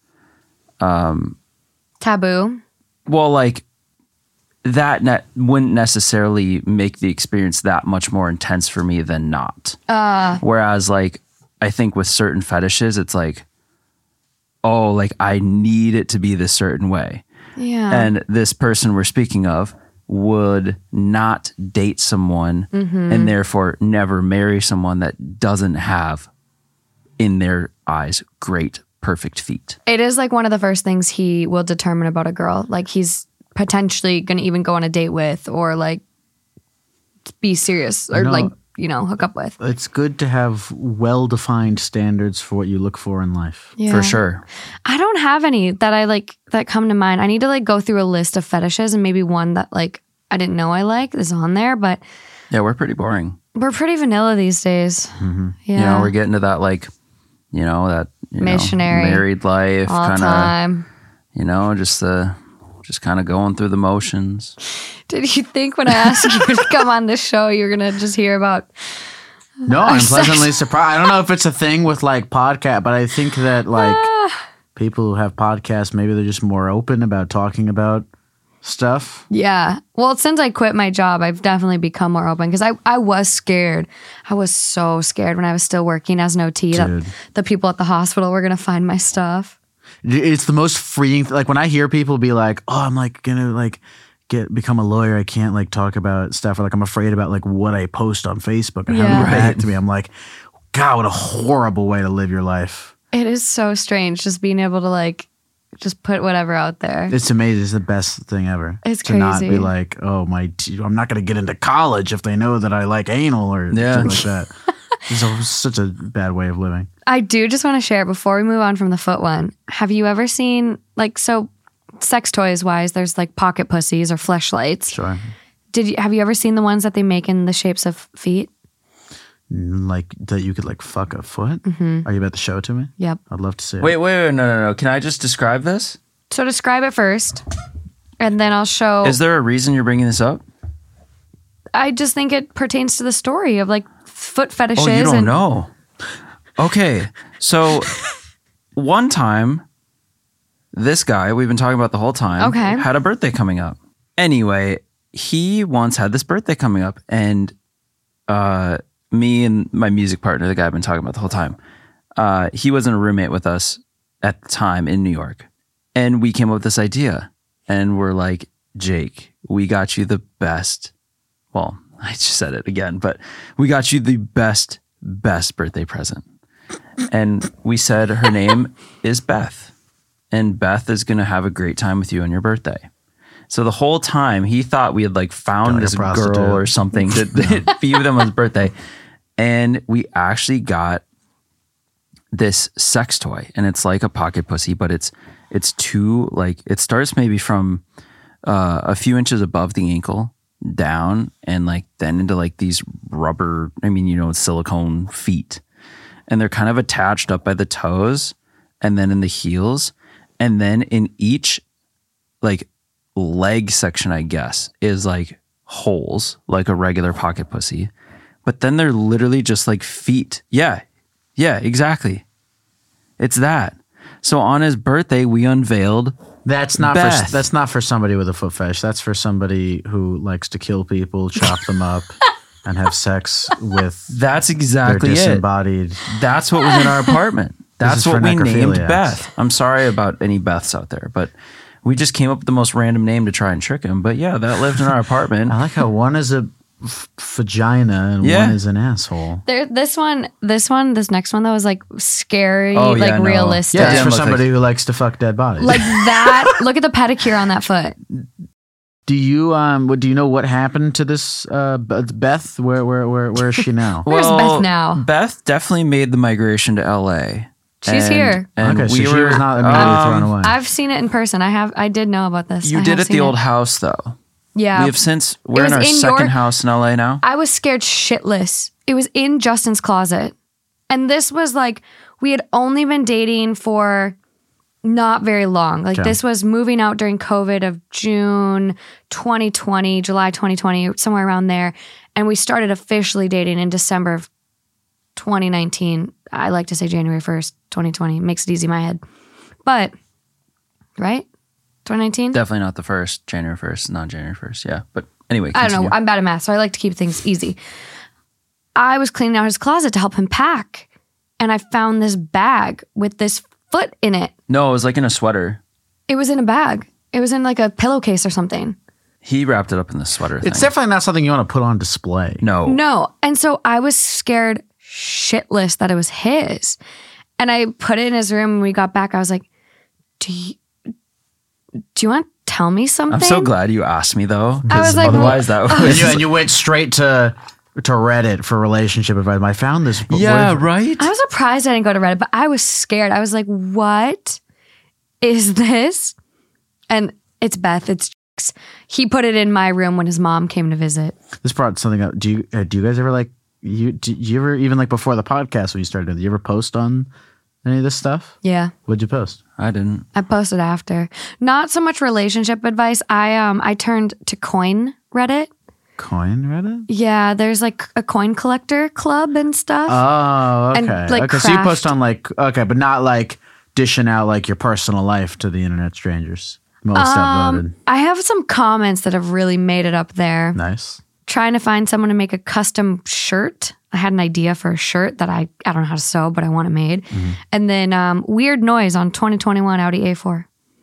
Speaker 1: Taboo.
Speaker 2: well, like that wouldn't necessarily make the experience that much more intense for me than not. Whereas like, I think with certain fetishes, it's like, oh, like I need it to be this certain way.
Speaker 1: Yeah.
Speaker 2: And this person we're speaking of would not date someone and therefore never marry someone that doesn't have, in their eyes, great, perfect feet.
Speaker 1: It is like one of the first things he will determine about a girl. Like he's potentially going to even go on a date with or like be serious or like, hook up with.
Speaker 3: It's good to have well-defined standards for what you look for in life.
Speaker 1: Yeah.
Speaker 2: For sure.
Speaker 1: I don't have any that I like that come to mind. I need to like go through a list of fetishes and maybe one that like I didn't know I like is on there, but
Speaker 2: Yeah, we're pretty boring.
Speaker 1: we're pretty vanilla these days. Yeah.
Speaker 2: We're getting to that like,
Speaker 1: Missionary.
Speaker 2: married life
Speaker 1: all
Speaker 2: kind
Speaker 1: time.
Speaker 2: of, just kind of going through the motions.
Speaker 1: Did you think when I asked you to come on this show, you're going to just hear about
Speaker 3: No, I'm pleasantly surprised. I don't know if it's a thing with like podcast, but I think that like people who have podcasts, maybe they're just more open about talking about stuff.
Speaker 1: Yeah. Well, since I quit my job, I've definitely become more open because I was scared. I was so scared when I was still working as an OT that the people at the hospital were going to find my stuff.
Speaker 3: It's the most freeing. Like when I hear people be like, "Oh, I'm like gonna like become a lawyer. I can't like talk about stuff," or like I'm afraid about like what I post on Facebook and how to get back to me. I'm like, God, what a horrible way to live your life.
Speaker 1: It is so strange just being able to like just put whatever out there.
Speaker 3: It's amazing. It's the best thing ever.
Speaker 1: It's
Speaker 3: to not
Speaker 1: crazy.
Speaker 3: be like, oh I'm not gonna get into college if they know that I like anal or something like that. It's such a bad way of living.
Speaker 1: I do just want to share before we move on from the foot one. Have you ever seen like sex toys wise? There's like pocket pussies or fleshlights.
Speaker 3: Sure.
Speaker 1: Have you ever seen the ones that they make in the shapes of feet?
Speaker 3: Like that you could like fuck a foot? Mm-hmm. Are you about to show it to me?
Speaker 1: Yep.
Speaker 3: I'd love to see it.
Speaker 2: Wait, no. Can I just describe this?
Speaker 1: So describe it first, and then I'll show.
Speaker 2: Is there a reason you're bringing this up?
Speaker 1: I just think it pertains to the story of like foot fetishes.
Speaker 2: Oh, you don't know. Okay, so one time, this guy we've been talking about the whole time had a birthday coming up. Anyway, he once had this birthday coming up, and me and my music partner, the guy I've been talking about the whole time, he wasn't a roommate with us at the time in New York. And we came up with this idea. And we're like, Jake, we got you the best. Well, I just said it again, but we got you the best birthday present. And we said her name is Beth. And Beth is going to have a great time with you on your birthday. So the whole time he thought we had like found this girl or something to be with him on his birthday. And we actually got this sex toy, and it's like a pocket pussy, but it's two, like it starts maybe from a few inches above the ankle down and like then into like these rubber, silicone feet. And they're kind of attached up by the toes and then in the heels. And then in each like leg section, I guess, is like holes, like a regular pocket pussy. But then they're literally just like feet. Yeah, exactly. It's that. So on his birthday, we unveiled
Speaker 3: That's not for somebody with a foot fetish. That's for somebody who likes to kill people, chop them up, and have sex with.
Speaker 2: That's exactly
Speaker 3: their disembodied.
Speaker 2: That's what was in our apartment. That's what we named
Speaker 3: necrophiliacs.
Speaker 2: Beth. I'm sorry about any Beths out there, but we just came up with the most random name to try and trick him. But yeah, that lived in our apartment.
Speaker 3: I like how one is a vagina and one is an asshole.
Speaker 1: This next one though is like scary, realistic.
Speaker 3: Yeah, it's for somebody who likes to fuck dead bodies.
Speaker 1: Like that. Look at the pedicure on that foot.
Speaker 3: Do you know what happened to this Beth? Where is she now?
Speaker 1: Where's Beth now?
Speaker 2: Beth definitely made the migration to LA.
Speaker 1: She's here.
Speaker 3: And okay, so she was not immediately thrown away.
Speaker 1: I've seen it in person. I did know about this.
Speaker 2: You did at the old house though.
Speaker 1: Yeah.
Speaker 2: We have since, we're in our second house in LA now.
Speaker 1: I was scared shitless. It was in Justin's closet. And this was like, we had only been dating for not very long. Like this was moving out during COVID of June 2020, July 2020, somewhere around there. And we started officially dating in December of 2019. I like to say January 1st, 2020. Makes it easy in my head. But, right? 2019?
Speaker 2: Definitely not the first, January 1st, not January 1st. Yeah. But anyway,
Speaker 1: I don't know. I'm bad at math, so I like to keep things easy. I was cleaning out his closet to help him pack, and I found this bag with this foot in it.
Speaker 2: No, it was like in a sweater.
Speaker 1: It was in a bag. It was in like a pillowcase or something.
Speaker 2: He wrapped it up in the sweater thing.
Speaker 3: It's definitely not something you want to put on display.
Speaker 1: No. And so I was scared shitless that it was his. And I put it in his room, and we got back. I was like, do you want to tell me something?
Speaker 2: I'm so glad you asked me though.
Speaker 1: I was like,
Speaker 2: otherwise that was...
Speaker 3: And you went straight to Reddit for relationship advice. I found this.
Speaker 2: Yeah, right?
Speaker 1: I was surprised I didn't go to Reddit, but I was scared. I was like, what is this? And it's Beth. It's Jake's. He put it in my room when his mom came to visit. This
Speaker 3: brought something up. Do you guys ever like, do you ever, even like before the podcast when you started, do you ever post on any of this stuff?
Speaker 1: Yeah.
Speaker 3: What'd you post?
Speaker 2: I didn't.
Speaker 1: I posted after. Not so much relationship advice. I turned to Coin Reddit.
Speaker 3: Coin Reddit?
Speaker 1: Yeah, there's like a coin collector club and stuff.
Speaker 3: Oh, okay.
Speaker 1: And like
Speaker 3: okay, so you post on like, okay, but not like dishing out like your personal life to the internet strangers. Most upvoted.
Speaker 1: I have some comments that have really made it up there.
Speaker 3: Nice.
Speaker 1: Trying to find someone to make a custom shirt. I had an idea for a shirt that I don't know how to sew, but I want it made. Mm-hmm. And then weird noise on 2021 Audi A4.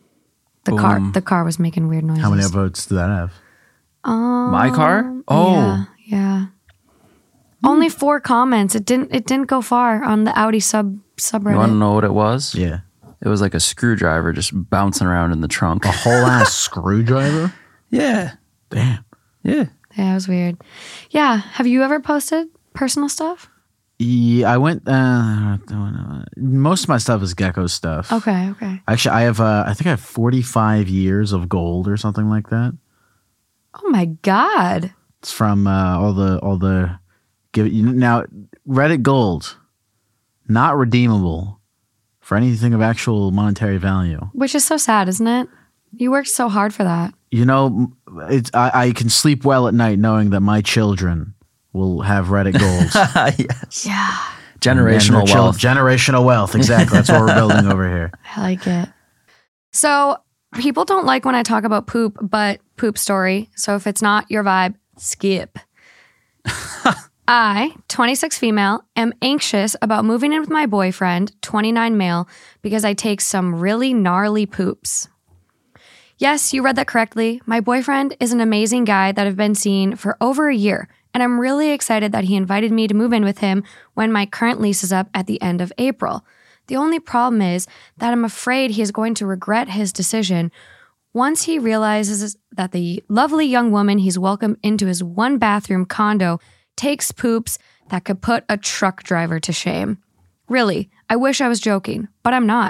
Speaker 1: The car was making weird noises.
Speaker 3: How many votes did that have?
Speaker 2: My car? Oh.
Speaker 1: Yeah. Only 4 comments. It didn't go far on the Audi subreddit.
Speaker 2: You want to know what it was?
Speaker 3: Yeah.
Speaker 2: It was like a screwdriver just bouncing around in the trunk.
Speaker 3: A whole ass screwdriver?
Speaker 2: Yeah.
Speaker 3: Damn.
Speaker 2: Yeah.
Speaker 1: Yeah, it was weird. Yeah. Have you ever posted personal stuff?
Speaker 3: Yeah, I went. Most of my stuff is Gecko stuff.
Speaker 1: Okay.
Speaker 3: Actually, I have. I think I have 45 years of gold or something like that.
Speaker 1: Oh my God!
Speaker 3: It's from all the. Now, Reddit Gold, not redeemable for anything of actual monetary value.
Speaker 1: Which is so sad, isn't it? You worked so hard for that.
Speaker 3: I can sleep well at night knowing that my children will have Reddit Gold.
Speaker 2: Yes.
Speaker 1: Yeah.
Speaker 2: Generational wealth.
Speaker 3: Generational wealth. Exactly. That's what we're building over here.
Speaker 1: I like it. So people don't like when I talk about poop, but poop story. So if it's not your vibe, skip. I, 26 female, am anxious about moving in with my boyfriend, 29 male, because I take some really gnarly poops. Yes, you read that correctly. My boyfriend is an amazing guy that I've been seeing for over a year, and I'm really excited that he invited me to move in with him when my current lease is up at the end of April. The only problem is that I'm afraid he is going to regret his decision once he realizes that the lovely young woman he's welcomed into his one-bathroom condo takes poops that could put a truck driver to shame. Really, I wish I was joking, but I'm not.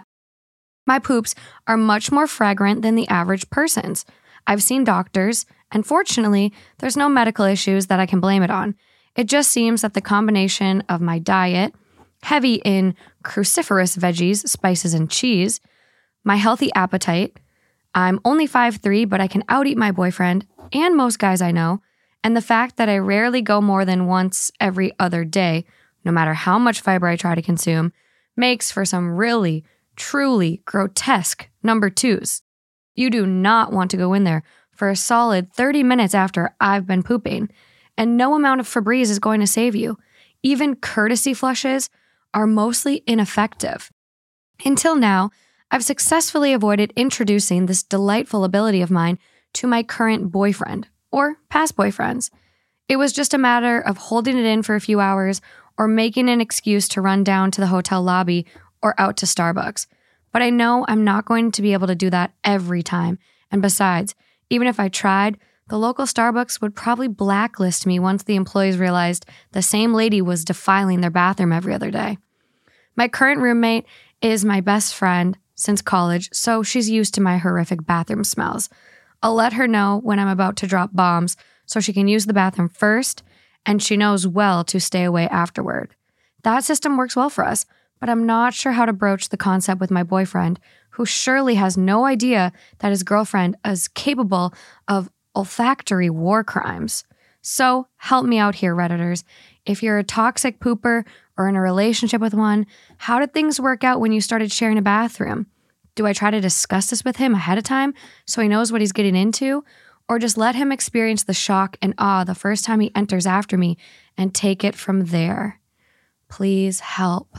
Speaker 1: My poops are much more fragrant than the average person's. I've seen doctors, and fortunately, there's no medical issues that I can blame it on. It just seems that the combination of my diet, heavy in cruciferous veggies, spices, and cheese, my healthy appetite, I'm only 5'3", but I can out-eat my boyfriend and most guys I know, and the fact that I rarely go more than once every other day, no matter how much fiber I try to consume, makes for some really, truly grotesque number twos. You do not want to go in there for a solid 30 minutes after I've been pooping, and no amount of Febreze is going to save you. Even courtesy flushes are mostly ineffective. Until now, I've successfully avoided introducing this delightful ability of mine to my current boyfriend or past boyfriends. It was just a matter of holding it in for a few hours or making an excuse to run down to the hotel lobby or out to Starbucks. But I know I'm not going to be able to do that every time. And besides, even if I tried, the local Starbucks would probably blacklist me once the employees realized the same lady was defiling their bathroom every other day. My current roommate is my best friend since college, so she's used to my horrific bathroom smells. I'll let her know when I'm about to drop bombs so she can use the bathroom first, and she knows well to stay away afterward. That system works well for us, but I'm not sure how to broach the concept with my boyfriend, who surely has no idea that his girlfriend is capable of olfactory war crimes. So help me out here, Redditors. If you're a toxic pooper or in a relationship with one, how did things work out when you started sharing a bathroom? Do I try to discuss this with him ahead of time so he knows what he's getting into? Or just let him experience the shock and awe the first time he enters after me and take it from there? Please help.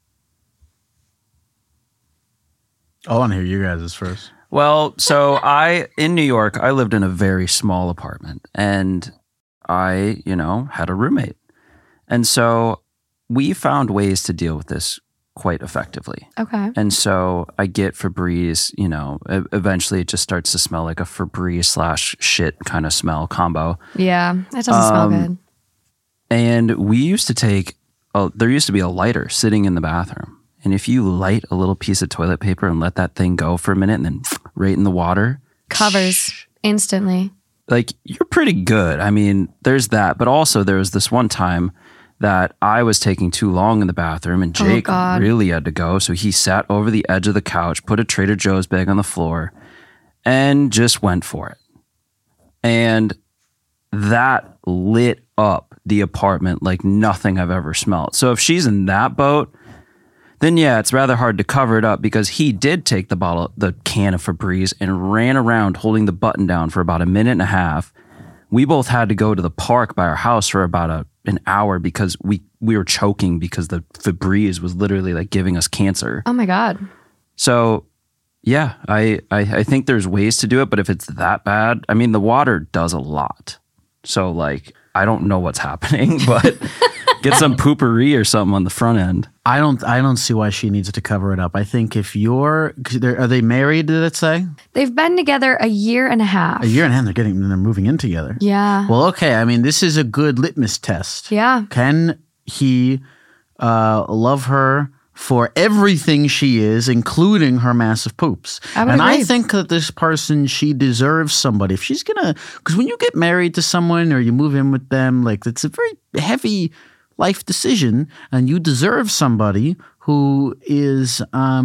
Speaker 3: I want to hear you guys' first.
Speaker 2: Well, so in New York, I lived in a very small apartment and I, had a roommate. And so we found ways to deal with this quite effectively.
Speaker 1: Okay.
Speaker 2: And so I get Febreze, eventually it just starts to smell like a Febreze / shit kind of smell combo.
Speaker 1: Yeah, it doesn't smell good.
Speaker 2: And we used to there used to be a lighter sitting in the bathroom. And if you light a little piece of toilet paper and let that thing go for a minute and then right in the water.
Speaker 1: Covers instantly.
Speaker 2: Like, you're pretty good. I mean, there's that. But also there was this one time that I was taking too long in the bathroom and Jake really had to go. So he sat over the edge of the couch, put a Trader Joe's bag on the floor and just went for it. And that lit up the apartment like nothing I've ever smelled. So if she's in that boat, then yeah, it's rather hard to cover it up because he did take the can of Febreze and ran around holding the button down for about a minute and a half. We both had to go to the park by our house for about an hour because we were choking because the Febreze was literally like giving us cancer.
Speaker 1: Oh my God.
Speaker 2: So yeah, I think there's ways to do it, but if it's that bad, I mean, the water does a lot. So like, I don't know what's happening, but get some poopery or something on the front end.
Speaker 3: I don't see why she needs to cover it up. I think if are they married, did it say?
Speaker 1: They've been together a year and a half.
Speaker 3: A year and a half, they're moving in together.
Speaker 1: Yeah.
Speaker 3: Well, okay. I mean, this is a good litmus test.
Speaker 1: Yeah.
Speaker 3: Can he love her for everything she is, including her massive poops? I think that this person, she deserves somebody. If she's because when you get married to someone or you move in with them, like, it's a very heavy life decision, and you deserve somebody who is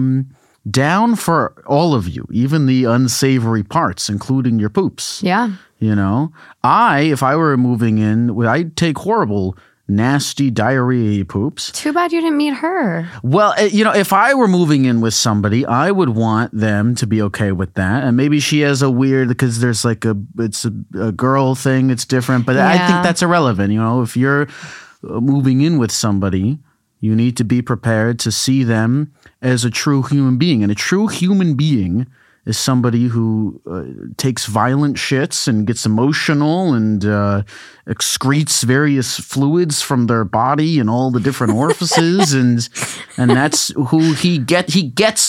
Speaker 3: down for all of you, even the unsavory parts, including your poops.
Speaker 1: Yeah.
Speaker 3: If I were moving in, I'd take horrible, nasty diarrhea poops.
Speaker 1: Too bad you didn't meet her.
Speaker 3: Well, if I were moving in with somebody, I would want them to be okay with that. And maybe she has a weird, because there's like it's a girl thing, it's different, but I think that's irrelevant. If you're moving in with somebody, you need to be prepared to see them as a true human being. And a true human being is somebody who takes violent shits and gets emotional and excretes various fluids from their body and all the different orifices, and that's who he gets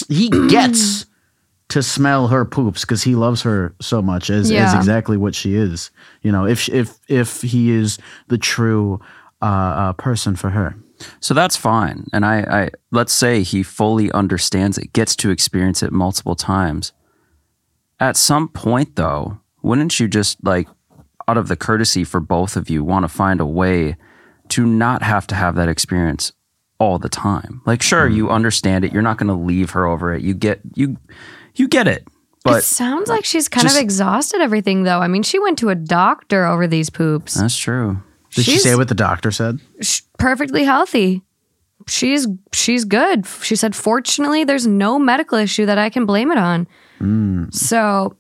Speaker 3: to smell her poops because he loves her so much as exactly what she is. You know, if he is the true person for her.
Speaker 2: So that's fine. And I let's say he fully understands it, gets to experience it multiple times. At some point, though, wouldn't you just, like, out of the courtesy for both of you, want to find a way to not have to have that experience all the time? Like, sure, you understand it. You're not going to leave her over it. You get it. But
Speaker 1: it sounds like she's kind of exhausted everything, though. I mean, she went to a doctor over these poops.
Speaker 2: That's true.
Speaker 3: Did she say what the doctor said?
Speaker 1: Perfectly healthy. She's good. She said, fortunately, there's no medical issue that I can blame it on. So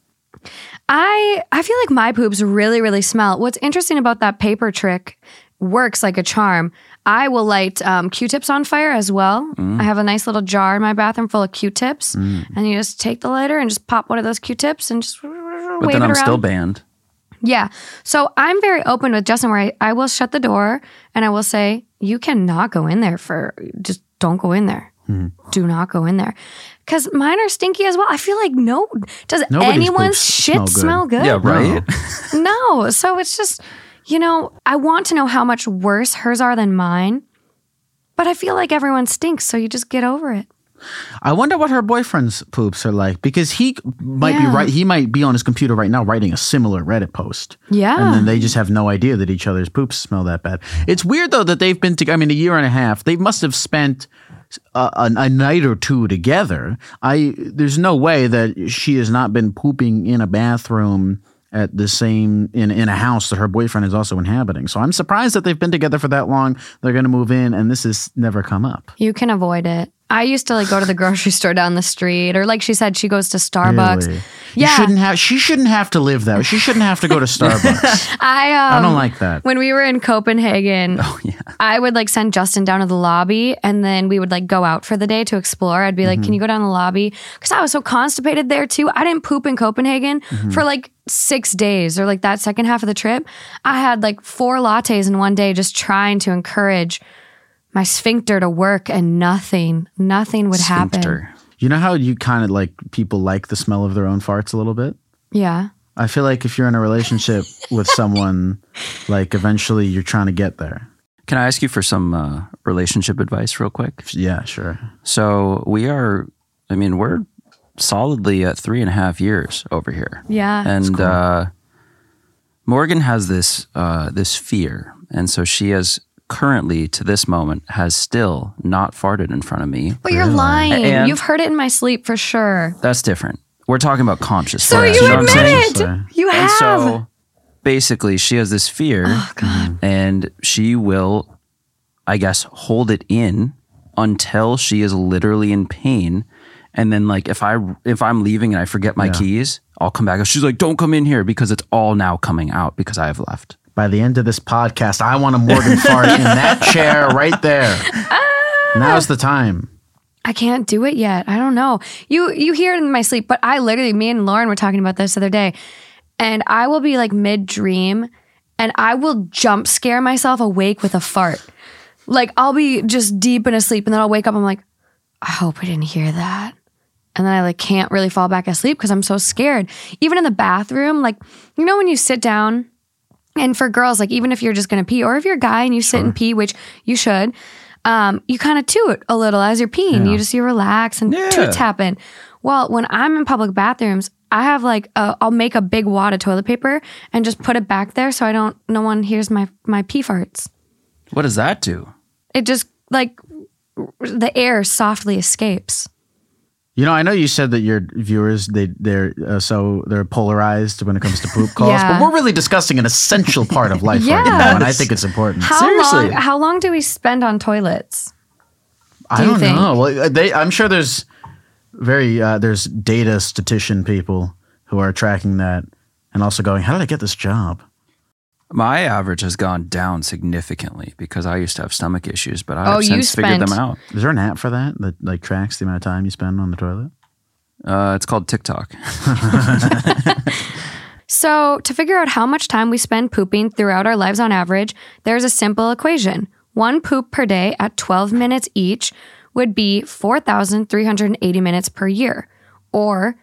Speaker 1: I feel like my poops really, really smell. What's interesting about that paper trick works like a charm. I will light Q-tips on fire as well. I have a nice little jar in my bathroom full of Q-tips. And you just take the lighter and just pop one of those Q-tips and just wave it around.
Speaker 2: But then I'm still banned.
Speaker 1: Yeah. So I'm very open with Justin where I will shut the door and I will say, you cannot go in there just don't go in there. Do not go in there. Because mine are stinky as well. I feel like does anyone's shit smell good?
Speaker 2: Yeah, right?
Speaker 1: No. So it's just, I want to know how much worse hers are than mine. But I feel like everyone stinks, so you just get over it.
Speaker 3: I wonder what her boyfriend's poops are like, because he might be on his computer right now writing a similar Reddit post.
Speaker 1: Yeah.
Speaker 3: And then they just have no idea that each other's poops smell that bad. It's weird, though, that they've been together, a year and a half. They must have spent a night or two together. There's no way that she has not been pooping in a bathroom at the same in a house that her boyfriend is also inhabiting. So I'm surprised that they've been together for that long. They're going to move in, and this has never come up.
Speaker 1: You can avoid it. I used to go to the grocery store down the street, or like she said, she goes to Starbucks.
Speaker 3: Really?
Speaker 1: Yeah.
Speaker 3: She shouldn't have to live that way. She shouldn't have to go to Starbucks. I don't like that.
Speaker 1: When we were in Copenhagen, I would send Justin down to the lobby, and then we would go out for the day to explore. I'd be like, can you go down the lobby? Because I was so constipated there too. I didn't poop in Copenhagen for 6 days, or that second half of the trip. I had 4 lattes in one day just trying to encourage my sphincter to work, and nothing would happen.
Speaker 3: You know how you kind of people like the smell of their own farts a little bit?
Speaker 1: Yeah.
Speaker 3: I feel like if you're in a relationship with someone, eventually you're trying to get there.
Speaker 2: Can I ask you for some relationship advice real quick?
Speaker 3: Yeah, sure.
Speaker 2: So we're solidly at 3.5 years over here.
Speaker 1: Yeah.
Speaker 2: And cool. Morgan has this fear. And so she has currently, to this moment, has still not farted in front of me.
Speaker 1: But you're lying. And you've heard it in my sleep for sure.
Speaker 2: That's different. We're talking about conscious.
Speaker 1: So
Speaker 2: farts.
Speaker 1: you admit it. You have.
Speaker 2: And so basically she has this fear.
Speaker 1: Oh, God.
Speaker 2: And she will, I guess, hold it in until she is literally in pain. And then if I'm leaving and I forget my keys, I'll come back. She's like, don't come in here, because it's all now coming out because I have left.
Speaker 3: By the end of this podcast, I want a Morgan fart in that chair right there. Now's the time.
Speaker 1: I can't do it yet. I don't know. You hear it in my sleep, but me and Lauren were talking about this the other day, and I will be mid-dream, and I will jump scare myself awake with a fart. I'll be just deep in a sleep, and then I'll wake up, I'm like, I hope I didn't hear that. And then I can't really fall back asleep because I'm so scared. Even in the bathroom, when you sit down, and for girls, even if you're just going to pee, or if you're a guy and you sit and pee, which you should, you kind of toot a little as you're peeing. Yeah. You relax and toots happen. Well, when I'm in public bathrooms, I have I'll make a big wad of toilet paper and just put it back there so no one hears my pee farts.
Speaker 2: What does that do?
Speaker 1: It just the air softly escapes.
Speaker 3: I know you said that your viewers, they're polarized when it comes to poop calls, but we're really discussing an essential part of life right now, and I think it's important.
Speaker 2: Seriously.
Speaker 1: How long do we spend on toilets?
Speaker 3: I don't know. Well, I'm sure there's there's data statistician people who are tracking that and also going, how did I get this job?
Speaker 2: My average has gone down significantly because I used to have stomach issues, but I've since figured them out.
Speaker 3: Is there an app for that like tracks the amount of time you spend on the toilet?
Speaker 2: It's called TikTok.
Speaker 1: So to figure out how much time we spend pooping throughout our lives on average, there's a simple equation. 1 poop per day at 12 minutes each would be 4,380 minutes per year, or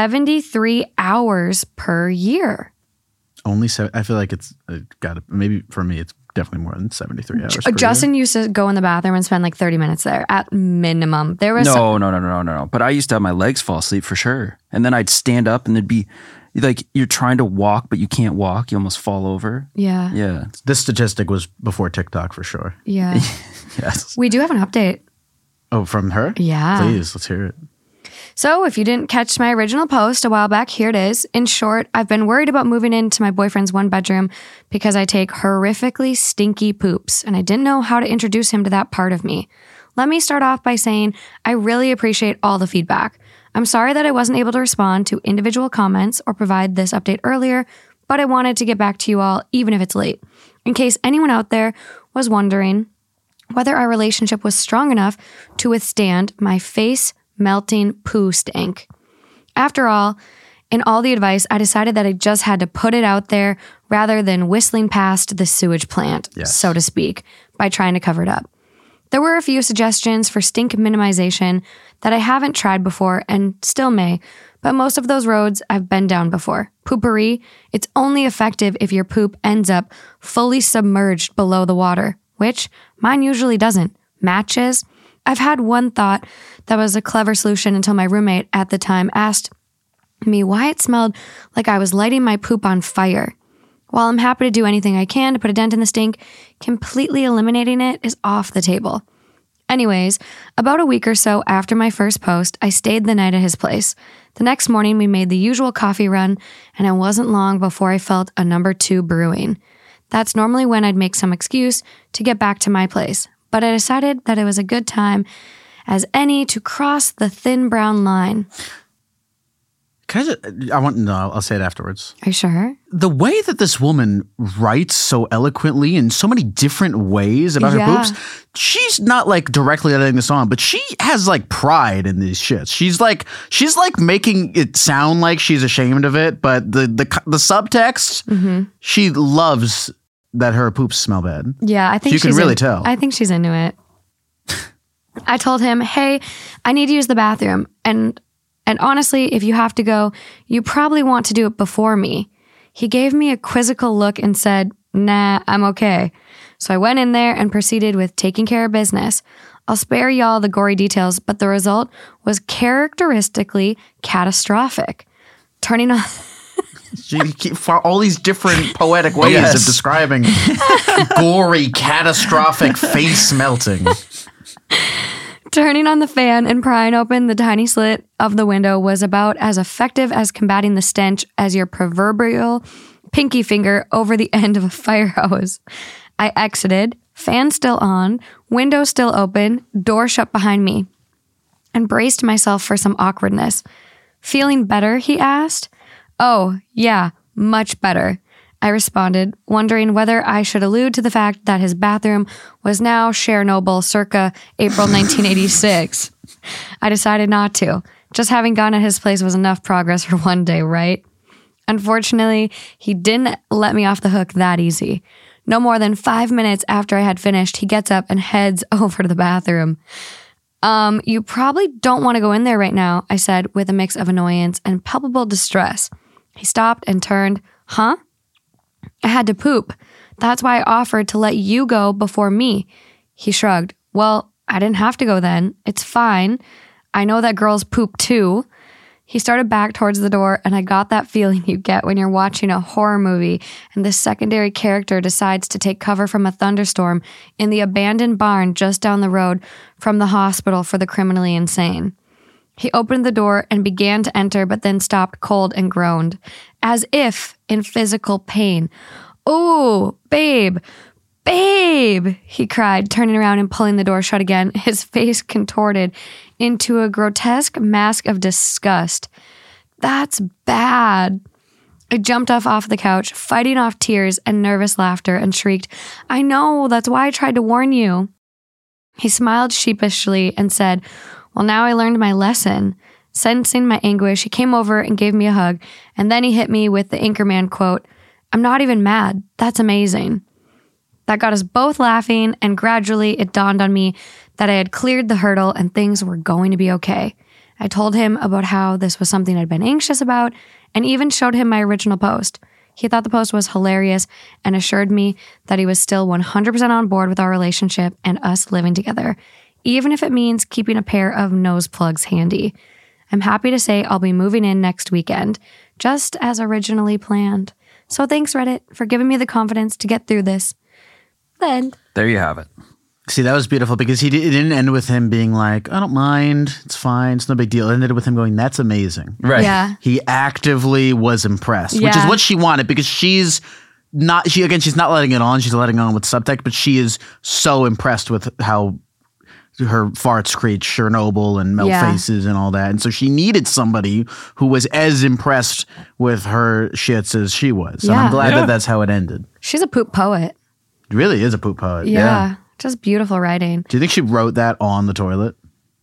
Speaker 1: 73 hours per year.
Speaker 3: Only I feel like it's got to, maybe for me, it's definitely more than 73 hours.
Speaker 1: Justin used to go in the bathroom and spend like 30 minutes there at minimum. There was
Speaker 2: No. But I used to have my legs fall asleep for sure. And then I'd stand up and there'd be like, you're trying to walk, but you can't walk. You almost fall over.
Speaker 1: Yeah.
Speaker 2: Yeah.
Speaker 3: This statistic was before TikTok for sure.
Speaker 1: Yeah.
Speaker 2: Yes.
Speaker 1: We do have an update.
Speaker 3: Oh, from her?
Speaker 1: Yeah.
Speaker 3: Please, let's hear it.
Speaker 1: So if you didn't catch my original post a while back, here it is. In short, I've been worried about moving into my boyfriend's 1-bedroom because I take horrifically stinky poops, and I didn't know how to introduce him to that part of me. Let me start off by saying I really appreciate all the feedback. I'm sorry that I wasn't able to respond to individual comments or provide this update earlier, but I wanted to get back to you all, even if it's late. In case anyone out there was wondering whether our relationship was strong enough to withstand my face melting poo stank. After all, in all the advice, I decided that I just had to put it out there rather than whistling past the sewage plant, so to speak, by trying to cover it up. There were a few suggestions for stink minimization that I haven't tried before and still may, but most of those roads I've been down before. Poopery, it's only effective if your poop ends up fully submerged below the water, which mine usually doesn't. Matches? I've had one thought that was a clever solution until my roommate at the time asked me why it smelled like I was lighting my poop on fire. While I'm happy to do anything I can to put a dent in the stink, completely eliminating it is off the table. Anyways, about a week or so after my first post, I stayed the night at his place. The next morning, we made the usual coffee run, and it wasn't long before I felt a number 2 brewing. That's normally when I'd make some excuse to get back to my place, but I decided that it was a good time as any to cross the thin brown line.
Speaker 3: I'll say it afterwards.
Speaker 1: Are you sure?
Speaker 3: The way that this woman writes so eloquently in so many different ways about her poops, she's not like directly editing this on, but she has like pride in these shits. She's like making it sound like she's ashamed of it, but the subtext, she loves that her poops smell bad.
Speaker 1: Yeah, I think
Speaker 3: you can really tell.
Speaker 1: I think she's into it. I told him, hey, I need to use the bathroom. And honestly, if you have to go, you probably want to do it before me. He gave me a quizzical look and said, nah, I'm okay. So I went in there and proceeded with taking care of business. I'll spare y'all the gory details, but the result was characteristically catastrophic. Turning on...
Speaker 3: all these different poetic ways of describing gory, catastrophic face melting.
Speaker 1: Turning on the fan and prying open the tiny slit of the window was about as effective as combating the stench as your proverbial pinky finger over the end of a fire hose. I exited, fan still on, window still open, door shut behind me, and braced myself for some awkwardness. Feeling better, he asked. Oh, yeah, much better, I responded, wondering whether I should allude to the fact that his bathroom was now Chernobyl circa April 1986. I decided not to. Just having gone at his place was enough progress for one day, right? Unfortunately, he didn't let me off the hook that easy. No more than 5 minutes after I had finished, he gets up and heads over to the bathroom. You probably don't want to go in there right now, I said with a mix of annoyance and palpable distress. He stopped and turned. Huh? I had to poop. That's why I offered to let you go before me. He shrugged. Well, I didn't have to go then. It's fine. I know that girls poop too. He started back towards the door, and I got that feeling you get when you're watching a horror movie and the secondary character decides to take cover from a thunderstorm in the abandoned barn just down the road from the hospital for the criminally insane. He opened the door and began to enter, but then stopped cold and groaned, as if in physical pain. Oh, babe, he cried, turning around and pulling the door shut again, his face contorted into a grotesque mask of disgust. That's bad. I jumped off the couch, fighting off tears and nervous laughter, and shrieked, "I know, that's why I tried to warn you." He smiled sheepishly and said, "Well, now I learned my lesson." Sensing my anguish, he came over and gave me a hug, and then he hit me with the Anchorman quote, "I'm not even mad. That's amazing." That got us both laughing, and gradually it dawned on me that I had cleared the hurdle and things were going to be okay. I told him about how this was something I'd been anxious about, and even showed him my original post. He thought the post was hilarious and assured me that he was still 100% on board with our relationship and us living together, even if it means keeping a pair of nose plugs handy. I'm happy to say I'll be moving in next weekend, just as originally planned. So thanks, Reddit, for giving me the confidence to get through this. Then
Speaker 2: There you have it.
Speaker 3: See, that was beautiful because it didn't end with him being like, "I don't mind. It's fine. It's no big deal." It ended with him going, "That's amazing."
Speaker 2: Right.
Speaker 1: Yeah.
Speaker 3: He actively was impressed, which is
Speaker 1: Yeah.
Speaker 3: what she wanted because she's not letting it on. She's letting on with subtext, but she is so impressed with how her farts create Chernobyl and melt
Speaker 1: Yeah.
Speaker 3: faces and all that. And so she needed somebody who was as impressed with her shits as she was. And
Speaker 1: Yeah.
Speaker 3: I'm glad
Speaker 2: Yeah.
Speaker 3: that that's how it ended.
Speaker 1: she's a poop poet.
Speaker 3: It really is a poop poet.
Speaker 1: Yeah. Just beautiful writing.
Speaker 3: Do you think she wrote that on the toilet?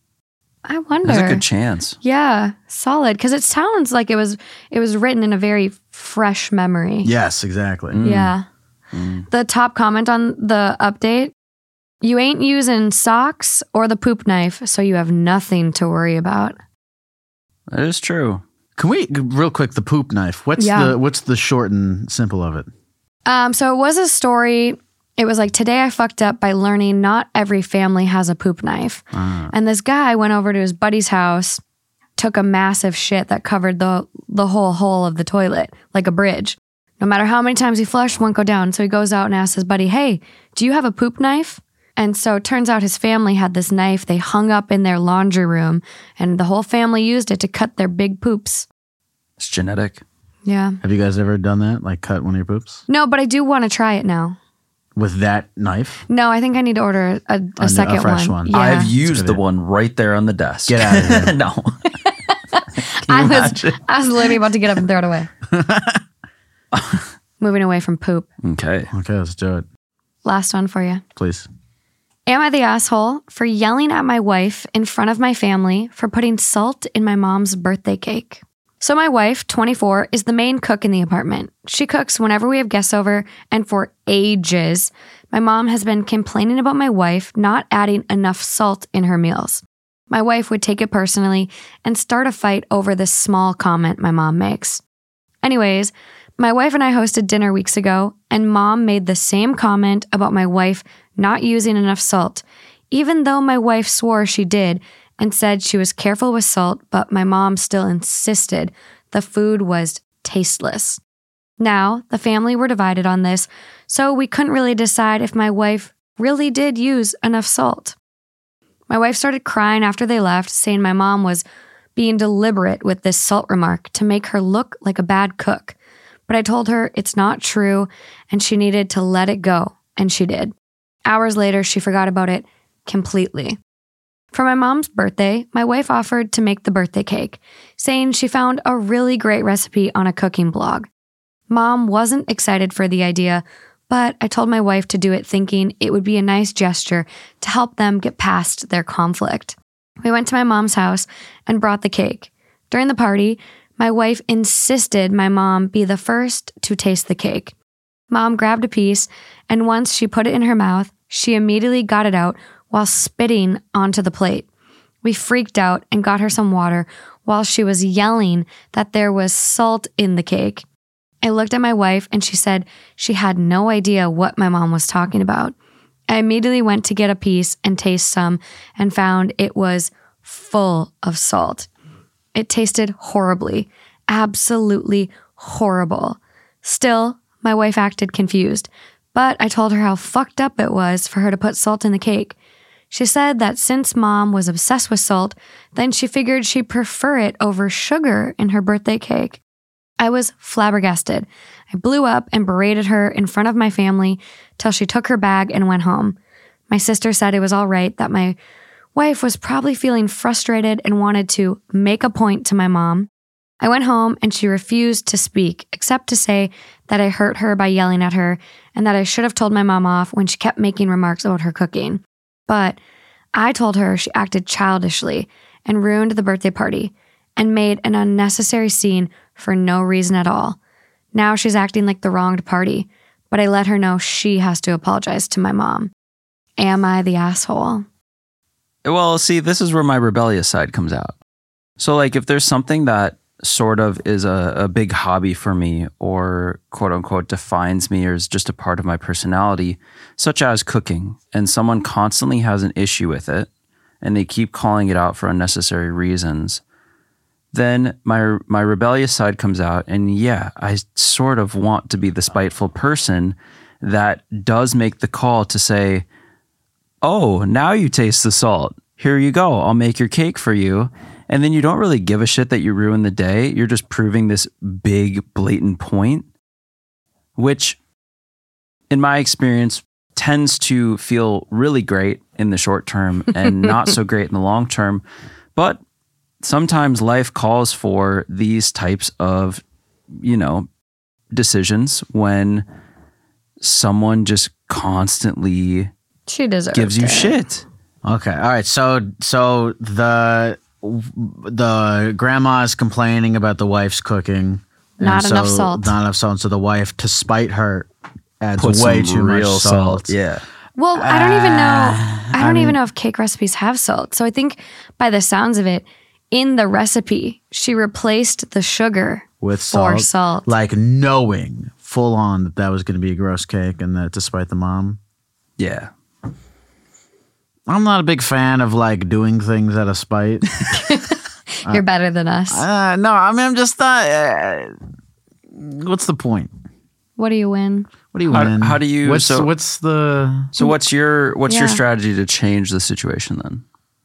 Speaker 1: I wonder.
Speaker 2: There's a good chance.
Speaker 1: Yeah, solid. Because it sounds like it was written in a very fresh memory.
Speaker 3: Yes, exactly.
Speaker 1: Yeah. The top comment on the update, "You ain't using socks or the poop knife, so you have nothing to worry about."
Speaker 2: That is true.
Speaker 3: Can we real quick the poop knife? What's the short and simple of it?
Speaker 1: So it was a story. It was like, today I fucked up by learning not every family has a poop knife. And this guy went over to his buddy's house, took a massive shit that covered the whole hole of the toilet, like a bridge. No matter how many times he flushed, won't go down. So he goes out and asks his buddy, "Hey, do you have a poop knife?" And so it turns out his family had this knife they hung up in their laundry room, and the whole family used it to cut their big poops.
Speaker 2: It's genetic.
Speaker 1: Yeah.
Speaker 3: Have you guys ever done that? Like cut one of your poops?
Speaker 1: No, but I do want to try it now.
Speaker 3: With that knife?
Speaker 1: No, I think I need to order a second
Speaker 3: fresh one.
Speaker 1: Yeah.
Speaker 2: I've
Speaker 3: Good
Speaker 2: used the
Speaker 3: idea.
Speaker 2: one right there on the desk.
Speaker 3: Get out of here.
Speaker 2: No.
Speaker 1: I was literally about to get up and throw it away. Moving away from poop.
Speaker 2: Okay.
Speaker 3: Okay, let's do it.
Speaker 1: Last one for you.
Speaker 3: Please.
Speaker 1: Am I the asshole for yelling at my wife in front of my family for putting salt in my mom's birthday cake? So my wife, 24, is the main cook in the apartment. She cooks whenever we have guests over, and for ages, my mom has been complaining about my wife not adding enough salt in her meals. My wife would take it personally and start a fight over this small comment my mom makes. Anyways, my wife and I hosted dinner weeks ago, and mom made the same comment about my wife not using enough salt, even though my wife swore she did and said she was careful with salt, but my mom still insisted the food was tasteless. Now, the family were divided on this, so we couldn't really decide if my wife really did use enough salt. My wife started crying after they left, saying my mom was being deliberate with this salt remark to make her look like a bad cook. But I told her it's not true and she needed to let it go, and she did. Hours later, she forgot about it completely. For my mom's birthday, my wife offered to make the birthday cake, saying she found a really great recipe on a cooking blog. Mom wasn't excited for the idea, but I told my wife to do it thinking it would be a nice gesture to help them get past their conflict. We went to my mom's house and brought the cake. During the party, my wife insisted my mom be the first to taste the cake. Mom grabbed a piece, and once she put it in her mouth, she immediately got it out while spitting onto the plate. We freaked out and got her some water while she was yelling that there was salt in the cake. I looked at my wife and she said she had no idea what my mom was talking about. I immediately went to get a piece and taste some and found it was full of salt. It tasted horribly, absolutely horrible. Still, my wife acted confused, but I told her how fucked up it was for her to put salt in the cake. She said that since mom was obsessed with salt, then she figured she'd prefer it over sugar in her birthday cake. I was flabbergasted. I blew up and berated her in front of my family till she took her bag and went home. My sister said it was all right, that my wife was probably feeling frustrated and wanted to make a point to my mom. I went home and she refused to speak, except to say that I hurt her by yelling at her and that I should have told my mom off when she kept making remarks about her cooking. But I told her she acted childishly and ruined the birthday party and made an unnecessary scene for no reason at all. Now she's acting like the wronged party, but I let her know she has to apologize to my mom. Am I the asshole?
Speaker 2: Well, see, this is where my rebellious side comes out. So, like, if there's something that sort of is a big hobby for me or quote unquote defines me or is just a part of my personality, such as cooking, and someone constantly has an issue with it and they keep calling it out for unnecessary reasons, then my rebellious side comes out, and yeah, I sort of want to be the spiteful person that does make the call to say, oh, now you taste the salt. Here you go. I'll make your cake for you. And then you don't really give a shit that you ruined the day. You're just proving this big, blatant point, which in my experience tends to feel really great in the short term and not so great in the long term. But sometimes life calls for these types of, decisions when someone just constantly
Speaker 1: She deserves
Speaker 2: gives you
Speaker 1: it.
Speaker 2: shit.
Speaker 3: Okay. All right. So the grandma is complaining about the wife's cooking.
Speaker 1: Not
Speaker 3: and
Speaker 1: enough
Speaker 3: so-
Speaker 1: salt.
Speaker 3: Not enough salt. So the wife, to spite her, adds
Speaker 2: Put
Speaker 3: way
Speaker 2: some
Speaker 3: too much
Speaker 2: real
Speaker 3: salt.
Speaker 2: Yeah.
Speaker 1: Well, I don't even know. I don't even know if cake recipes have salt. So I think by the sounds of it, in the recipe, she replaced the sugar
Speaker 3: With
Speaker 1: for
Speaker 3: salt.
Speaker 1: salt.
Speaker 3: Like knowing full on that was going to be a gross cake and that despite the mom.
Speaker 2: Yeah.
Speaker 3: I'm not a big fan of like doing things out of spite.
Speaker 1: You're better than us.
Speaker 3: No, I mean, I'm just not. What's the point?
Speaker 1: What do you win?
Speaker 3: What do you
Speaker 2: How-
Speaker 3: win?
Speaker 2: how do you-
Speaker 3: What's
Speaker 2: so-
Speaker 3: the?
Speaker 2: So what's your
Speaker 1: Yeah.
Speaker 2: strategy to change the situation then?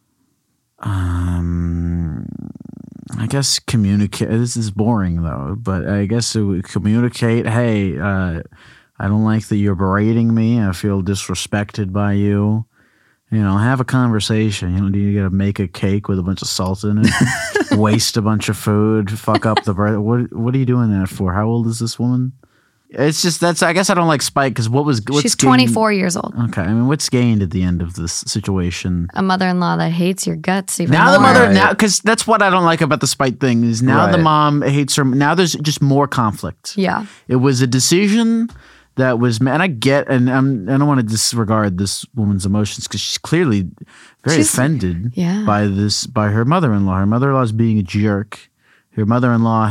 Speaker 3: I guess communicate. This is boring though, but I guess it would communicate. Hey, I don't like that you're berating me. I feel disrespected by you. Have a conversation. Do you got to make a cake with a bunch of salt in it? Waste a bunch of food? Fuck up the bread? What are you doing that for? How old is this woman? It's just I guess I don't like spite because what's
Speaker 1: She's
Speaker 3: gained-
Speaker 1: 24 years old.
Speaker 3: Okay, I mean, what's gained at the end of this situation?
Speaker 1: A mother-in-law that hates your guts even
Speaker 3: Now
Speaker 1: more.
Speaker 3: the mother,
Speaker 2: Right.
Speaker 3: now because that's what I don't like about the spite thing is now the
Speaker 2: Right.
Speaker 3: mom hates her. Now there's just more conflict.
Speaker 1: Yeah.
Speaker 3: It was a decision that was, and I get, and I don't want to disregard this woman's emotions because she's clearly very
Speaker 1: She's-
Speaker 3: offended
Speaker 1: yeah.
Speaker 3: by her mother-in-law. Her mother-in-law is being a jerk. Her mother-in-law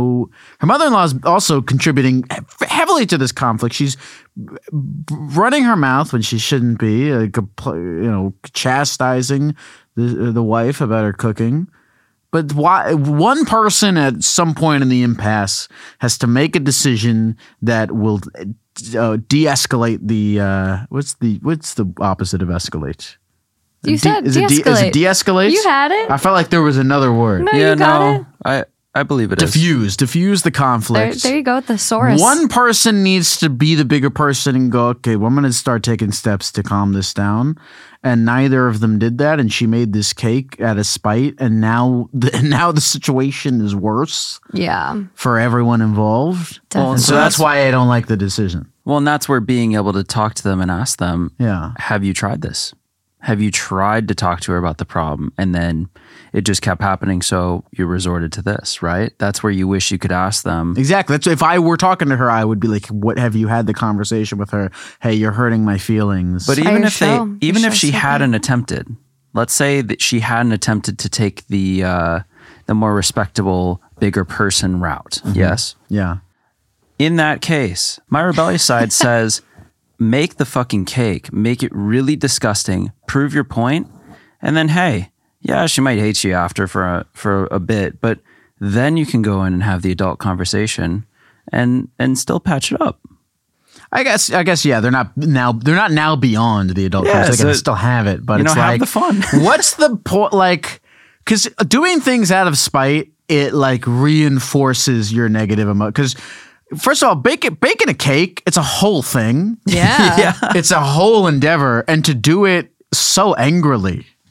Speaker 3: is also contributing heavily to this conflict. She's running her mouth when she shouldn't be, chastising the wife about her cooking. But why? One person at some point in the impasse has to make a decision that will de-escalate the. What's the opposite of escalate?
Speaker 1: You said
Speaker 3: Is it
Speaker 1: de-escalate.
Speaker 3: de-escalate?
Speaker 1: You had it.
Speaker 3: I felt like there was another word.
Speaker 1: No, you got it.
Speaker 2: I believe it is.
Speaker 3: Diffuse the conflict.
Speaker 1: There you go, thesaurus.
Speaker 3: One person needs to be the bigger person and go, okay, well, I'm going to start taking steps to calm this down. And neither of them did that. And she made this cake out of spite. And now the situation is worse
Speaker 1: Yeah.
Speaker 3: for everyone involved.
Speaker 1: Definitely.
Speaker 3: And so that's why I don't like the decision.
Speaker 2: Well, and that's where being able to talk to them and ask them,
Speaker 3: Yeah.
Speaker 2: have you tried this? Have you tried to talk to her about the problem? And then it just kept happening. So you resorted to this, right? That's where you wish you could ask them.
Speaker 3: Exactly. That's if I were talking to her, I would be like, "What have you had the conversation with her? Hey, you're hurting my feelings."
Speaker 2: But
Speaker 1: Are
Speaker 2: even
Speaker 1: you
Speaker 2: if
Speaker 1: sure?
Speaker 2: even
Speaker 1: You
Speaker 2: if she
Speaker 1: sure
Speaker 2: hadn't attempted, let's say that she hadn't attempted to take the more respectable, bigger person route. Yes.
Speaker 3: yeah,
Speaker 2: In that case, my rebellious side says, make the fucking cake, make it really disgusting, prove your point, and then hey, yeah, she might hate you after for a bit, but then you can go in and have the adult conversation and still patch it up.
Speaker 3: I guess yeah, they're not now beyond the adult
Speaker 2: Yeah,
Speaker 3: phase. They
Speaker 2: so-
Speaker 3: can still have it, but
Speaker 2: you know,
Speaker 3: it's
Speaker 2: have
Speaker 3: like
Speaker 2: the fun.
Speaker 3: what's the point? Like, because doing things out of spite, it like reinforces your negative emotion. Because first of all, baking a cake, it's a whole thing.
Speaker 1: Yeah.
Speaker 3: It's a whole endeavor, and to do it so angrily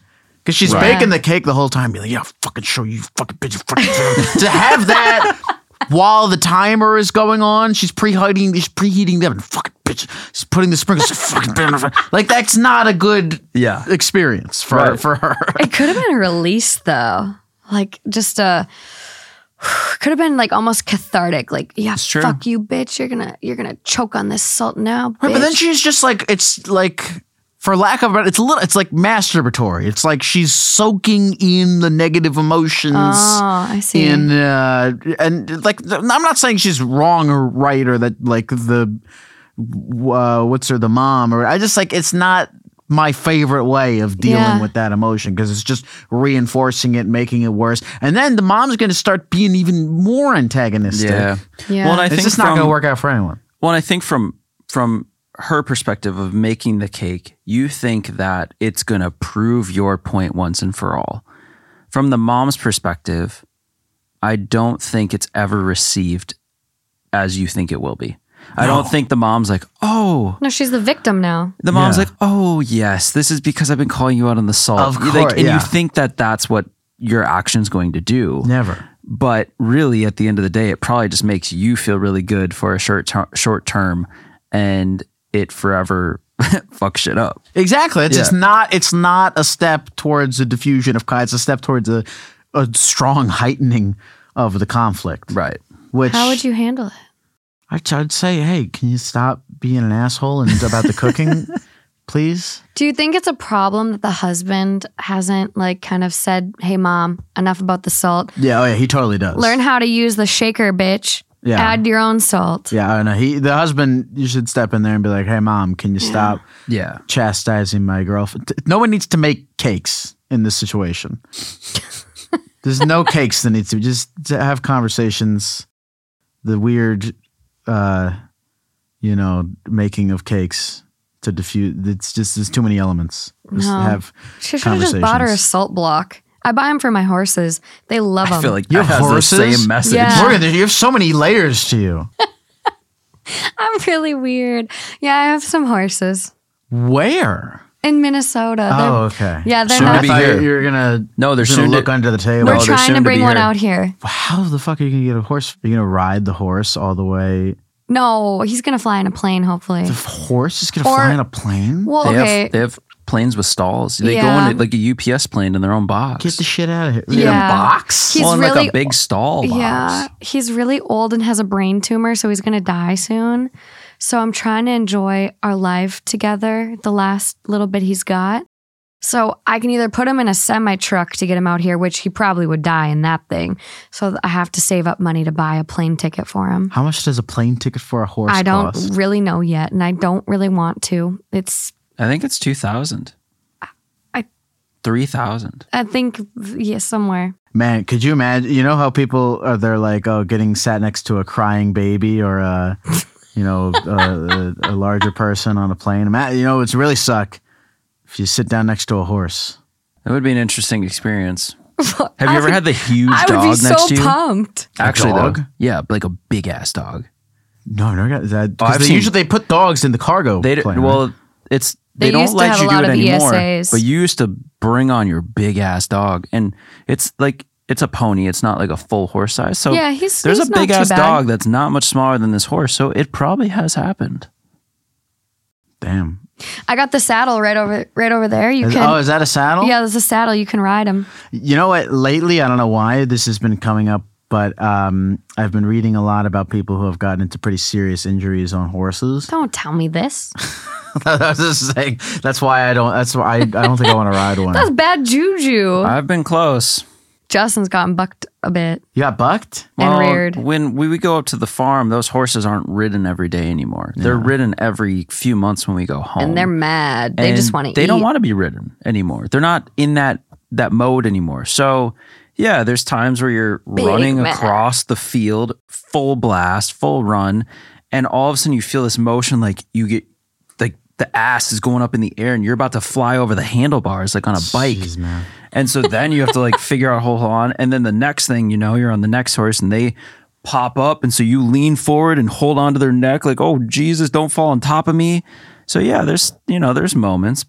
Speaker 3: Because she's baking the cake the whole time, be like, yeah, I'll fucking show you, fucking bitch, fucking to have that while the timer is going on, she's preheating them, and fucking bitch, she's putting the sprinkles, fucking like that's not a good experience for her.
Speaker 1: It could have been a release though, like just a. Could have been like almost cathartic, like fuck you, bitch. You're gonna choke on this salt now, bitch.
Speaker 3: Right, but then she's just like it's like. For lack of it's like masturbatory. It's like she's soaking in the negative emotions.
Speaker 1: Oh, I see.
Speaker 3: And like I'm not saying she's wrong or right or that like the the mom or I just like it's not my favorite way of dealing with that emotion because it's just reinforcing it, making it worse. And then the mom's going to start being even more antagonistic.
Speaker 2: Yeah.
Speaker 1: Well,
Speaker 2: and I think
Speaker 3: it's just not going to work out for anyone.
Speaker 2: Well, and I think from her perspective of making the cake, you think that it's going to prove your point once and for all. From the mom's perspective, I don't think it's ever received as you think it will be. No. I don't think the mom's like, oh.
Speaker 1: No, she's the victim now.
Speaker 2: The mom's like, oh, yes, this is because I've been calling you out on the salt.
Speaker 3: Of course,
Speaker 2: and you think that that's what your action's going to do.
Speaker 3: Never.
Speaker 2: But really, at the end of the day, it probably just makes you feel really good for a short term and it forever fucks shit up.
Speaker 3: Exactly. It's not a step towards a diffusion of it's a step towards a strong heightening of the conflict.
Speaker 2: Right.
Speaker 3: Which
Speaker 1: how would you handle it?
Speaker 3: I'd say, hey, can you stop being an asshole and about the cooking, please?
Speaker 1: Do you think it's a problem that the husband hasn't like kind of said, hey mom, enough about the salt?
Speaker 3: Yeah, he totally does.
Speaker 1: Learn how to use the shaker, bitch. Yeah. Add your own salt.
Speaker 3: Yeah, I know. The husband, you should step in there and be like, hey, mom, can you stop chastising my girlfriend? No one needs to make cakes in this situation. There's no cakes that need to. Just to have conversations. The weird, making of cakes to diffuse. It's just, there's too many elements. Just have
Speaker 1: she should have just bought her a salt block. I buy them for my horses. They love them.
Speaker 2: I feel like you have horses? The same message.
Speaker 1: Yeah.
Speaker 3: Morgan, you have so many layers to you.
Speaker 1: I'm really weird. Yeah, I have some horses.
Speaker 3: Where?
Speaker 1: In Minnesota.
Speaker 3: Oh, okay.
Speaker 1: Yeah, they're
Speaker 2: soon
Speaker 1: not.
Speaker 2: To be here.
Speaker 3: You're gonna
Speaker 2: they're
Speaker 3: soon look under the table.
Speaker 1: We're trying to bring one out here.
Speaker 3: How the fuck are you gonna get a horse? Are you gonna ride the horse all the way?
Speaker 1: No, he's gonna fly in a plane. Hopefully,
Speaker 3: the horse is gonna fly in a plane.
Speaker 1: Well,
Speaker 2: they have planes with stalls. They go in like a UPS plane in their own box.
Speaker 3: Get the shit out of here.
Speaker 1: Yeah.
Speaker 3: In a box?
Speaker 1: He's
Speaker 2: in
Speaker 1: really,
Speaker 2: like a big stall box.
Speaker 1: Yeah. He's really old and has a brain tumor, so he's going to die soon. So I'm trying to enjoy our life together, the last little bit he's got. So I can either put him in a semi-truck to get him out here, which he probably would die in that thing. So I have to save up money to buy a plane ticket for him.
Speaker 3: How much does a plane ticket for a horse cost?
Speaker 1: I don't really know yet, and I don't really want to.
Speaker 2: I think it's 2,000. 3,000.
Speaker 1: I think, somewhere.
Speaker 3: Man, could you imagine? You know how people they're like, oh, getting sat next to a crying baby or a larger person on a plane. It's really suck if you sit down next to a horse.
Speaker 2: That would be an interesting experience. Have you ever had the huge dog next to you?
Speaker 1: I would be so pumped.
Speaker 2: Actually, though, yeah, like a big ass dog.
Speaker 3: No, never got that. Usually they put dogs in the cargo plane.
Speaker 2: Well, they don't let you do it anymore.
Speaker 1: ESAs.
Speaker 2: But you used to bring on your big ass dog, and it's a pony. It's not like a full horse size. So
Speaker 1: yeah,
Speaker 2: there's a big ass dog that's not much smaller than this horse. So it probably has happened.
Speaker 3: Damn.
Speaker 1: I got the saddle right over there.
Speaker 3: Is that a saddle?
Speaker 1: Yeah, there's a saddle. You can ride him.
Speaker 3: You know what? Lately, I don't know why this has been coming up, but I've been reading a lot about people who have gotten into pretty serious injuries on horses.
Speaker 1: Don't tell me this.
Speaker 3: I was just saying. That's why I don't think I want to ride one.
Speaker 1: That's bad juju.
Speaker 2: I've been close.
Speaker 1: Justin's gotten bucked a bit.
Speaker 3: You got bucked?
Speaker 1: And reared.
Speaker 2: When we go up to the farm, those horses aren't ridden every day anymore. Yeah. They're ridden every few months when we go home.
Speaker 1: And they're mad. They just want to eat.
Speaker 2: They don't want to be ridden anymore. They're not in that mode anymore. So, yeah, there's times where you're running across the field, full blast, full run, and all of a sudden you feel this motion like you get the ass is going up in the air and you're about to fly over the handlebars like on a bike.
Speaker 3: Jeez, man.
Speaker 2: And so then you have to figure out hold on. And then the next thing you know, you're on the next horse and they pop up. And so you lean forward and hold on to their neck like, oh, Jesus, don't fall on top of me. So yeah, there's moments, but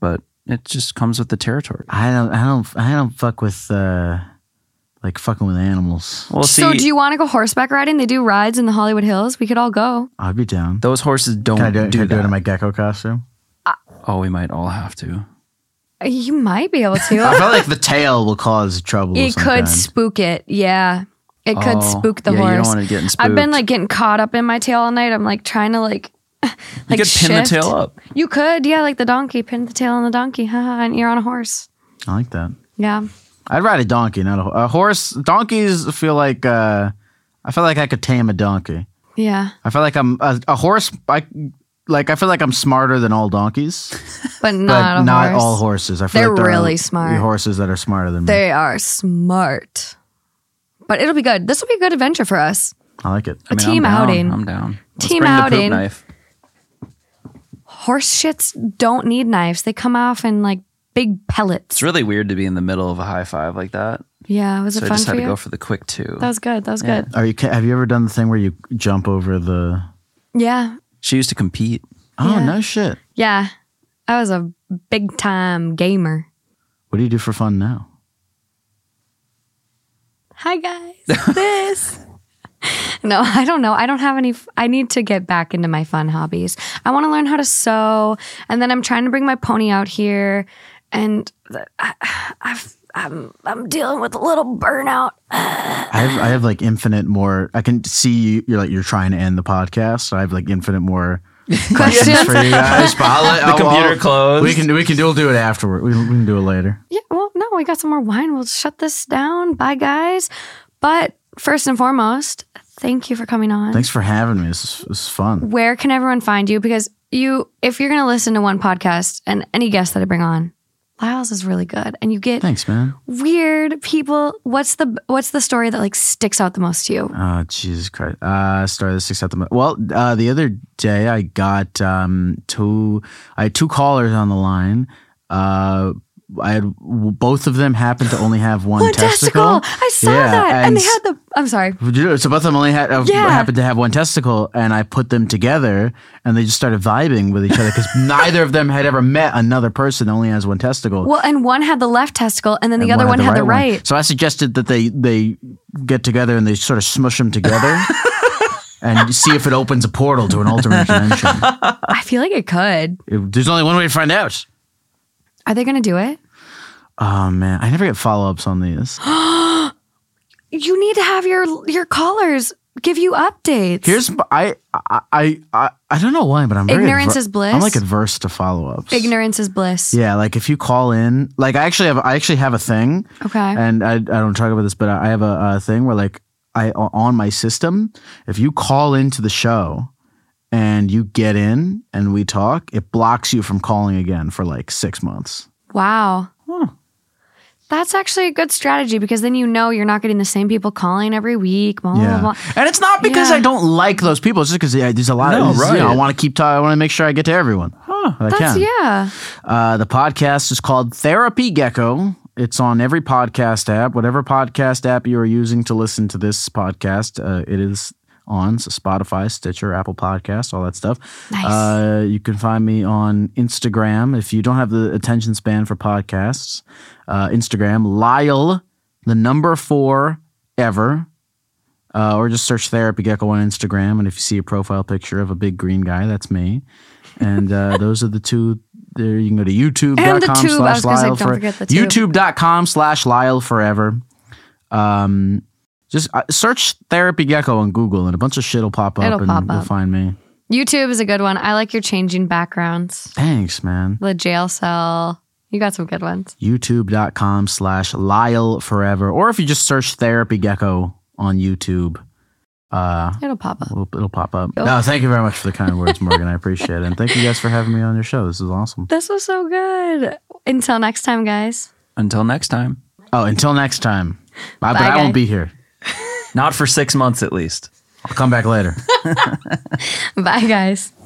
Speaker 2: it just comes with the territory.
Speaker 3: I don't fuck with like fucking with animals.
Speaker 2: Well,
Speaker 1: So
Speaker 2: see,
Speaker 1: do you want to go horseback riding? They do rides in the Hollywood Hills. We could all go.
Speaker 3: I'd be down.
Speaker 2: those horses don't
Speaker 3: Can I do
Speaker 2: do
Speaker 3: it in
Speaker 2: that.
Speaker 3: my gecko costume?
Speaker 2: Oh, we might all have to.
Speaker 1: You might be able
Speaker 3: I
Speaker 1: to.
Speaker 3: feel like the tail will cause trouble.
Speaker 1: It
Speaker 3: of some
Speaker 1: could
Speaker 3: kind.
Speaker 1: spook it. Yeah. It could spook the
Speaker 2: yeah,
Speaker 1: horse.
Speaker 2: you don't want it getting
Speaker 1: I've been
Speaker 2: spooked.
Speaker 1: like getting caught up in my tail all night. I'm like trying to like
Speaker 2: You could pin the
Speaker 1: shift.
Speaker 2: tail up.
Speaker 1: You could, yeah, like the donkey. Pin the tail on the donkey. Haha, and you're on a horse.
Speaker 3: I like that.
Speaker 1: Yeah.
Speaker 3: I'd ride a donkey, not a horse. Donkeys feel like I feel like I could tame a donkey.
Speaker 1: Yeah.
Speaker 3: I feel like I'm a horse. I feel like I'm smarter than all donkeys,
Speaker 1: But not
Speaker 3: but
Speaker 1: a
Speaker 3: not
Speaker 1: horse.
Speaker 3: all horses. I feel
Speaker 1: They're
Speaker 3: like there
Speaker 1: really
Speaker 3: are
Speaker 1: smart.
Speaker 3: horses that are smarter than me.
Speaker 1: They are smart. But it'll be good. This will be a good adventure for us.
Speaker 3: I like it.
Speaker 1: A team
Speaker 2: I'm down.
Speaker 1: outing.
Speaker 2: I'm down. Let's
Speaker 1: Team
Speaker 2: bring the
Speaker 1: outing.
Speaker 2: poop knife.
Speaker 1: Horse shits don't need knives. They come off in like big pellets.
Speaker 2: It's really weird to be in the middle of a high five like that.
Speaker 1: Yeah, was
Speaker 2: So
Speaker 1: it
Speaker 2: I
Speaker 1: fun
Speaker 2: just
Speaker 1: for
Speaker 2: had to
Speaker 1: you?
Speaker 2: go for the quick two.
Speaker 1: That was good. That was
Speaker 2: Yeah.
Speaker 1: good.
Speaker 3: Have you ever done the thing where you jump over the?
Speaker 1: Yeah.
Speaker 2: She used to compete.
Speaker 3: Oh
Speaker 1: Yeah.
Speaker 3: no shit!
Speaker 1: Yeah. I was a big time gamer.
Speaker 3: What do you do for fun now?
Speaker 1: Hi guys. This. No, I don't know. I don't have any. I need to get back into my fun hobbies. I want to learn how to sew, and then I'm trying to bring my pony out here, and I'm dealing with a little burnout.
Speaker 3: I have like infinite more. I can see you're trying to end the podcast. So I have like infinite more questions for you guys. But
Speaker 2: The computer closed.
Speaker 3: We'll do it afterward. We can do it later.
Speaker 1: Yeah, well, no, we got some more wine. We'll shut this down. Bye, guys. But first and foremost, thank you for coming on.
Speaker 3: Thanks for having me. This is fun.
Speaker 1: Where can everyone find you? Because if you're going to listen to one podcast and any guest that I bring on, Lyle's is really good, and you get
Speaker 3: Thanks, man.
Speaker 1: weird people. What's the story that like sticks out the most to you?
Speaker 3: Oh, Jesus Christ. Story that sticks out the most. Well, the other day I got two callers on the line. I had both of them happened to only have one testicle.
Speaker 1: I saw that, and they had the. I'm sorry.
Speaker 3: So both of them only happened to have one testicle, and I put them together, and they just started vibing with each other because neither of them had ever met another person that only has one testicle.
Speaker 1: Well, and one had the left testicle, and then the
Speaker 3: And
Speaker 1: other one had the
Speaker 3: one.
Speaker 1: right.
Speaker 3: So I suggested that they get together and they sort of smush them together. And see if it opens a portal to an alternate dimension.
Speaker 1: I feel like it could.
Speaker 3: There's only one way to find out.
Speaker 1: Are they going to do it?
Speaker 3: Oh man, I never get follow-ups on these.
Speaker 1: You need to have your callers give you updates.
Speaker 3: Here's I don't know why, but I'm very
Speaker 1: Ignorance is bliss?
Speaker 3: I'm like adverse to follow-ups.
Speaker 1: Ignorance is bliss.
Speaker 3: Yeah, like if you call in, like I actually have a thing.
Speaker 1: Okay.
Speaker 3: And I don't talk about this, but I have a thing where like on my system, if you call into the show and you get in and we talk, it blocks you from calling again for like 6 months.
Speaker 1: Wow. That's actually a good strategy because then you're not getting the same people calling every week. Blah, blah, blah.
Speaker 3: And it's not because
Speaker 1: Yeah.
Speaker 3: I don't like those people. It's just because there's a lot
Speaker 2: No,
Speaker 3: of,
Speaker 2: right.
Speaker 3: I want to keep talking. I want to make sure I get to everyone. I
Speaker 1: That's
Speaker 3: can.
Speaker 1: yeah.
Speaker 3: The podcast is called Therapy Gecko. It's on every podcast app, whatever podcast app you are using to listen to this podcast. It is on so Spotify, Stitcher, Apple Podcasts, all that stuff.
Speaker 1: Nice.
Speaker 3: You can find me on Instagram if you don't have the attention span for podcasts. Instagram, Lyle, 4 ever. Or just search Therapy Gecko on Instagram, and if you see a profile picture of a big green guy, that's me. And those are the two. There, you can go to
Speaker 1: And the tube. I was gonna say,
Speaker 3: youtube.com/Lyle
Speaker 1: don't forget the tube.
Speaker 3: youtube.com/Lyle forever. Just search Therapy Gecko on Google, and a bunch of shit will pop up,
Speaker 1: It'll
Speaker 3: and
Speaker 1: pop
Speaker 3: you'll
Speaker 1: up.
Speaker 3: find me.
Speaker 1: YouTube is a good one. I like your changing backgrounds.
Speaker 3: Thanks, man.
Speaker 1: The jail cell. You got some good ones.
Speaker 3: youtube.com/Lyle forever. Or if you just search Therapy Gecko on YouTube,
Speaker 1: It'll pop up.
Speaker 3: it'll pop up.
Speaker 1: Cool.
Speaker 3: No, thank you very much for the kind words, Morgan. I appreciate it. And thank you guys for having me on your show. This is awesome.
Speaker 1: This was so good. Until next time, guys.
Speaker 2: Until next time.
Speaker 3: Oh, until next time. But
Speaker 1: Bye,
Speaker 3: I won't
Speaker 1: guys.
Speaker 3: be here.
Speaker 2: Not for 6 months at least.
Speaker 3: I'll come back later.
Speaker 1: Bye, guys.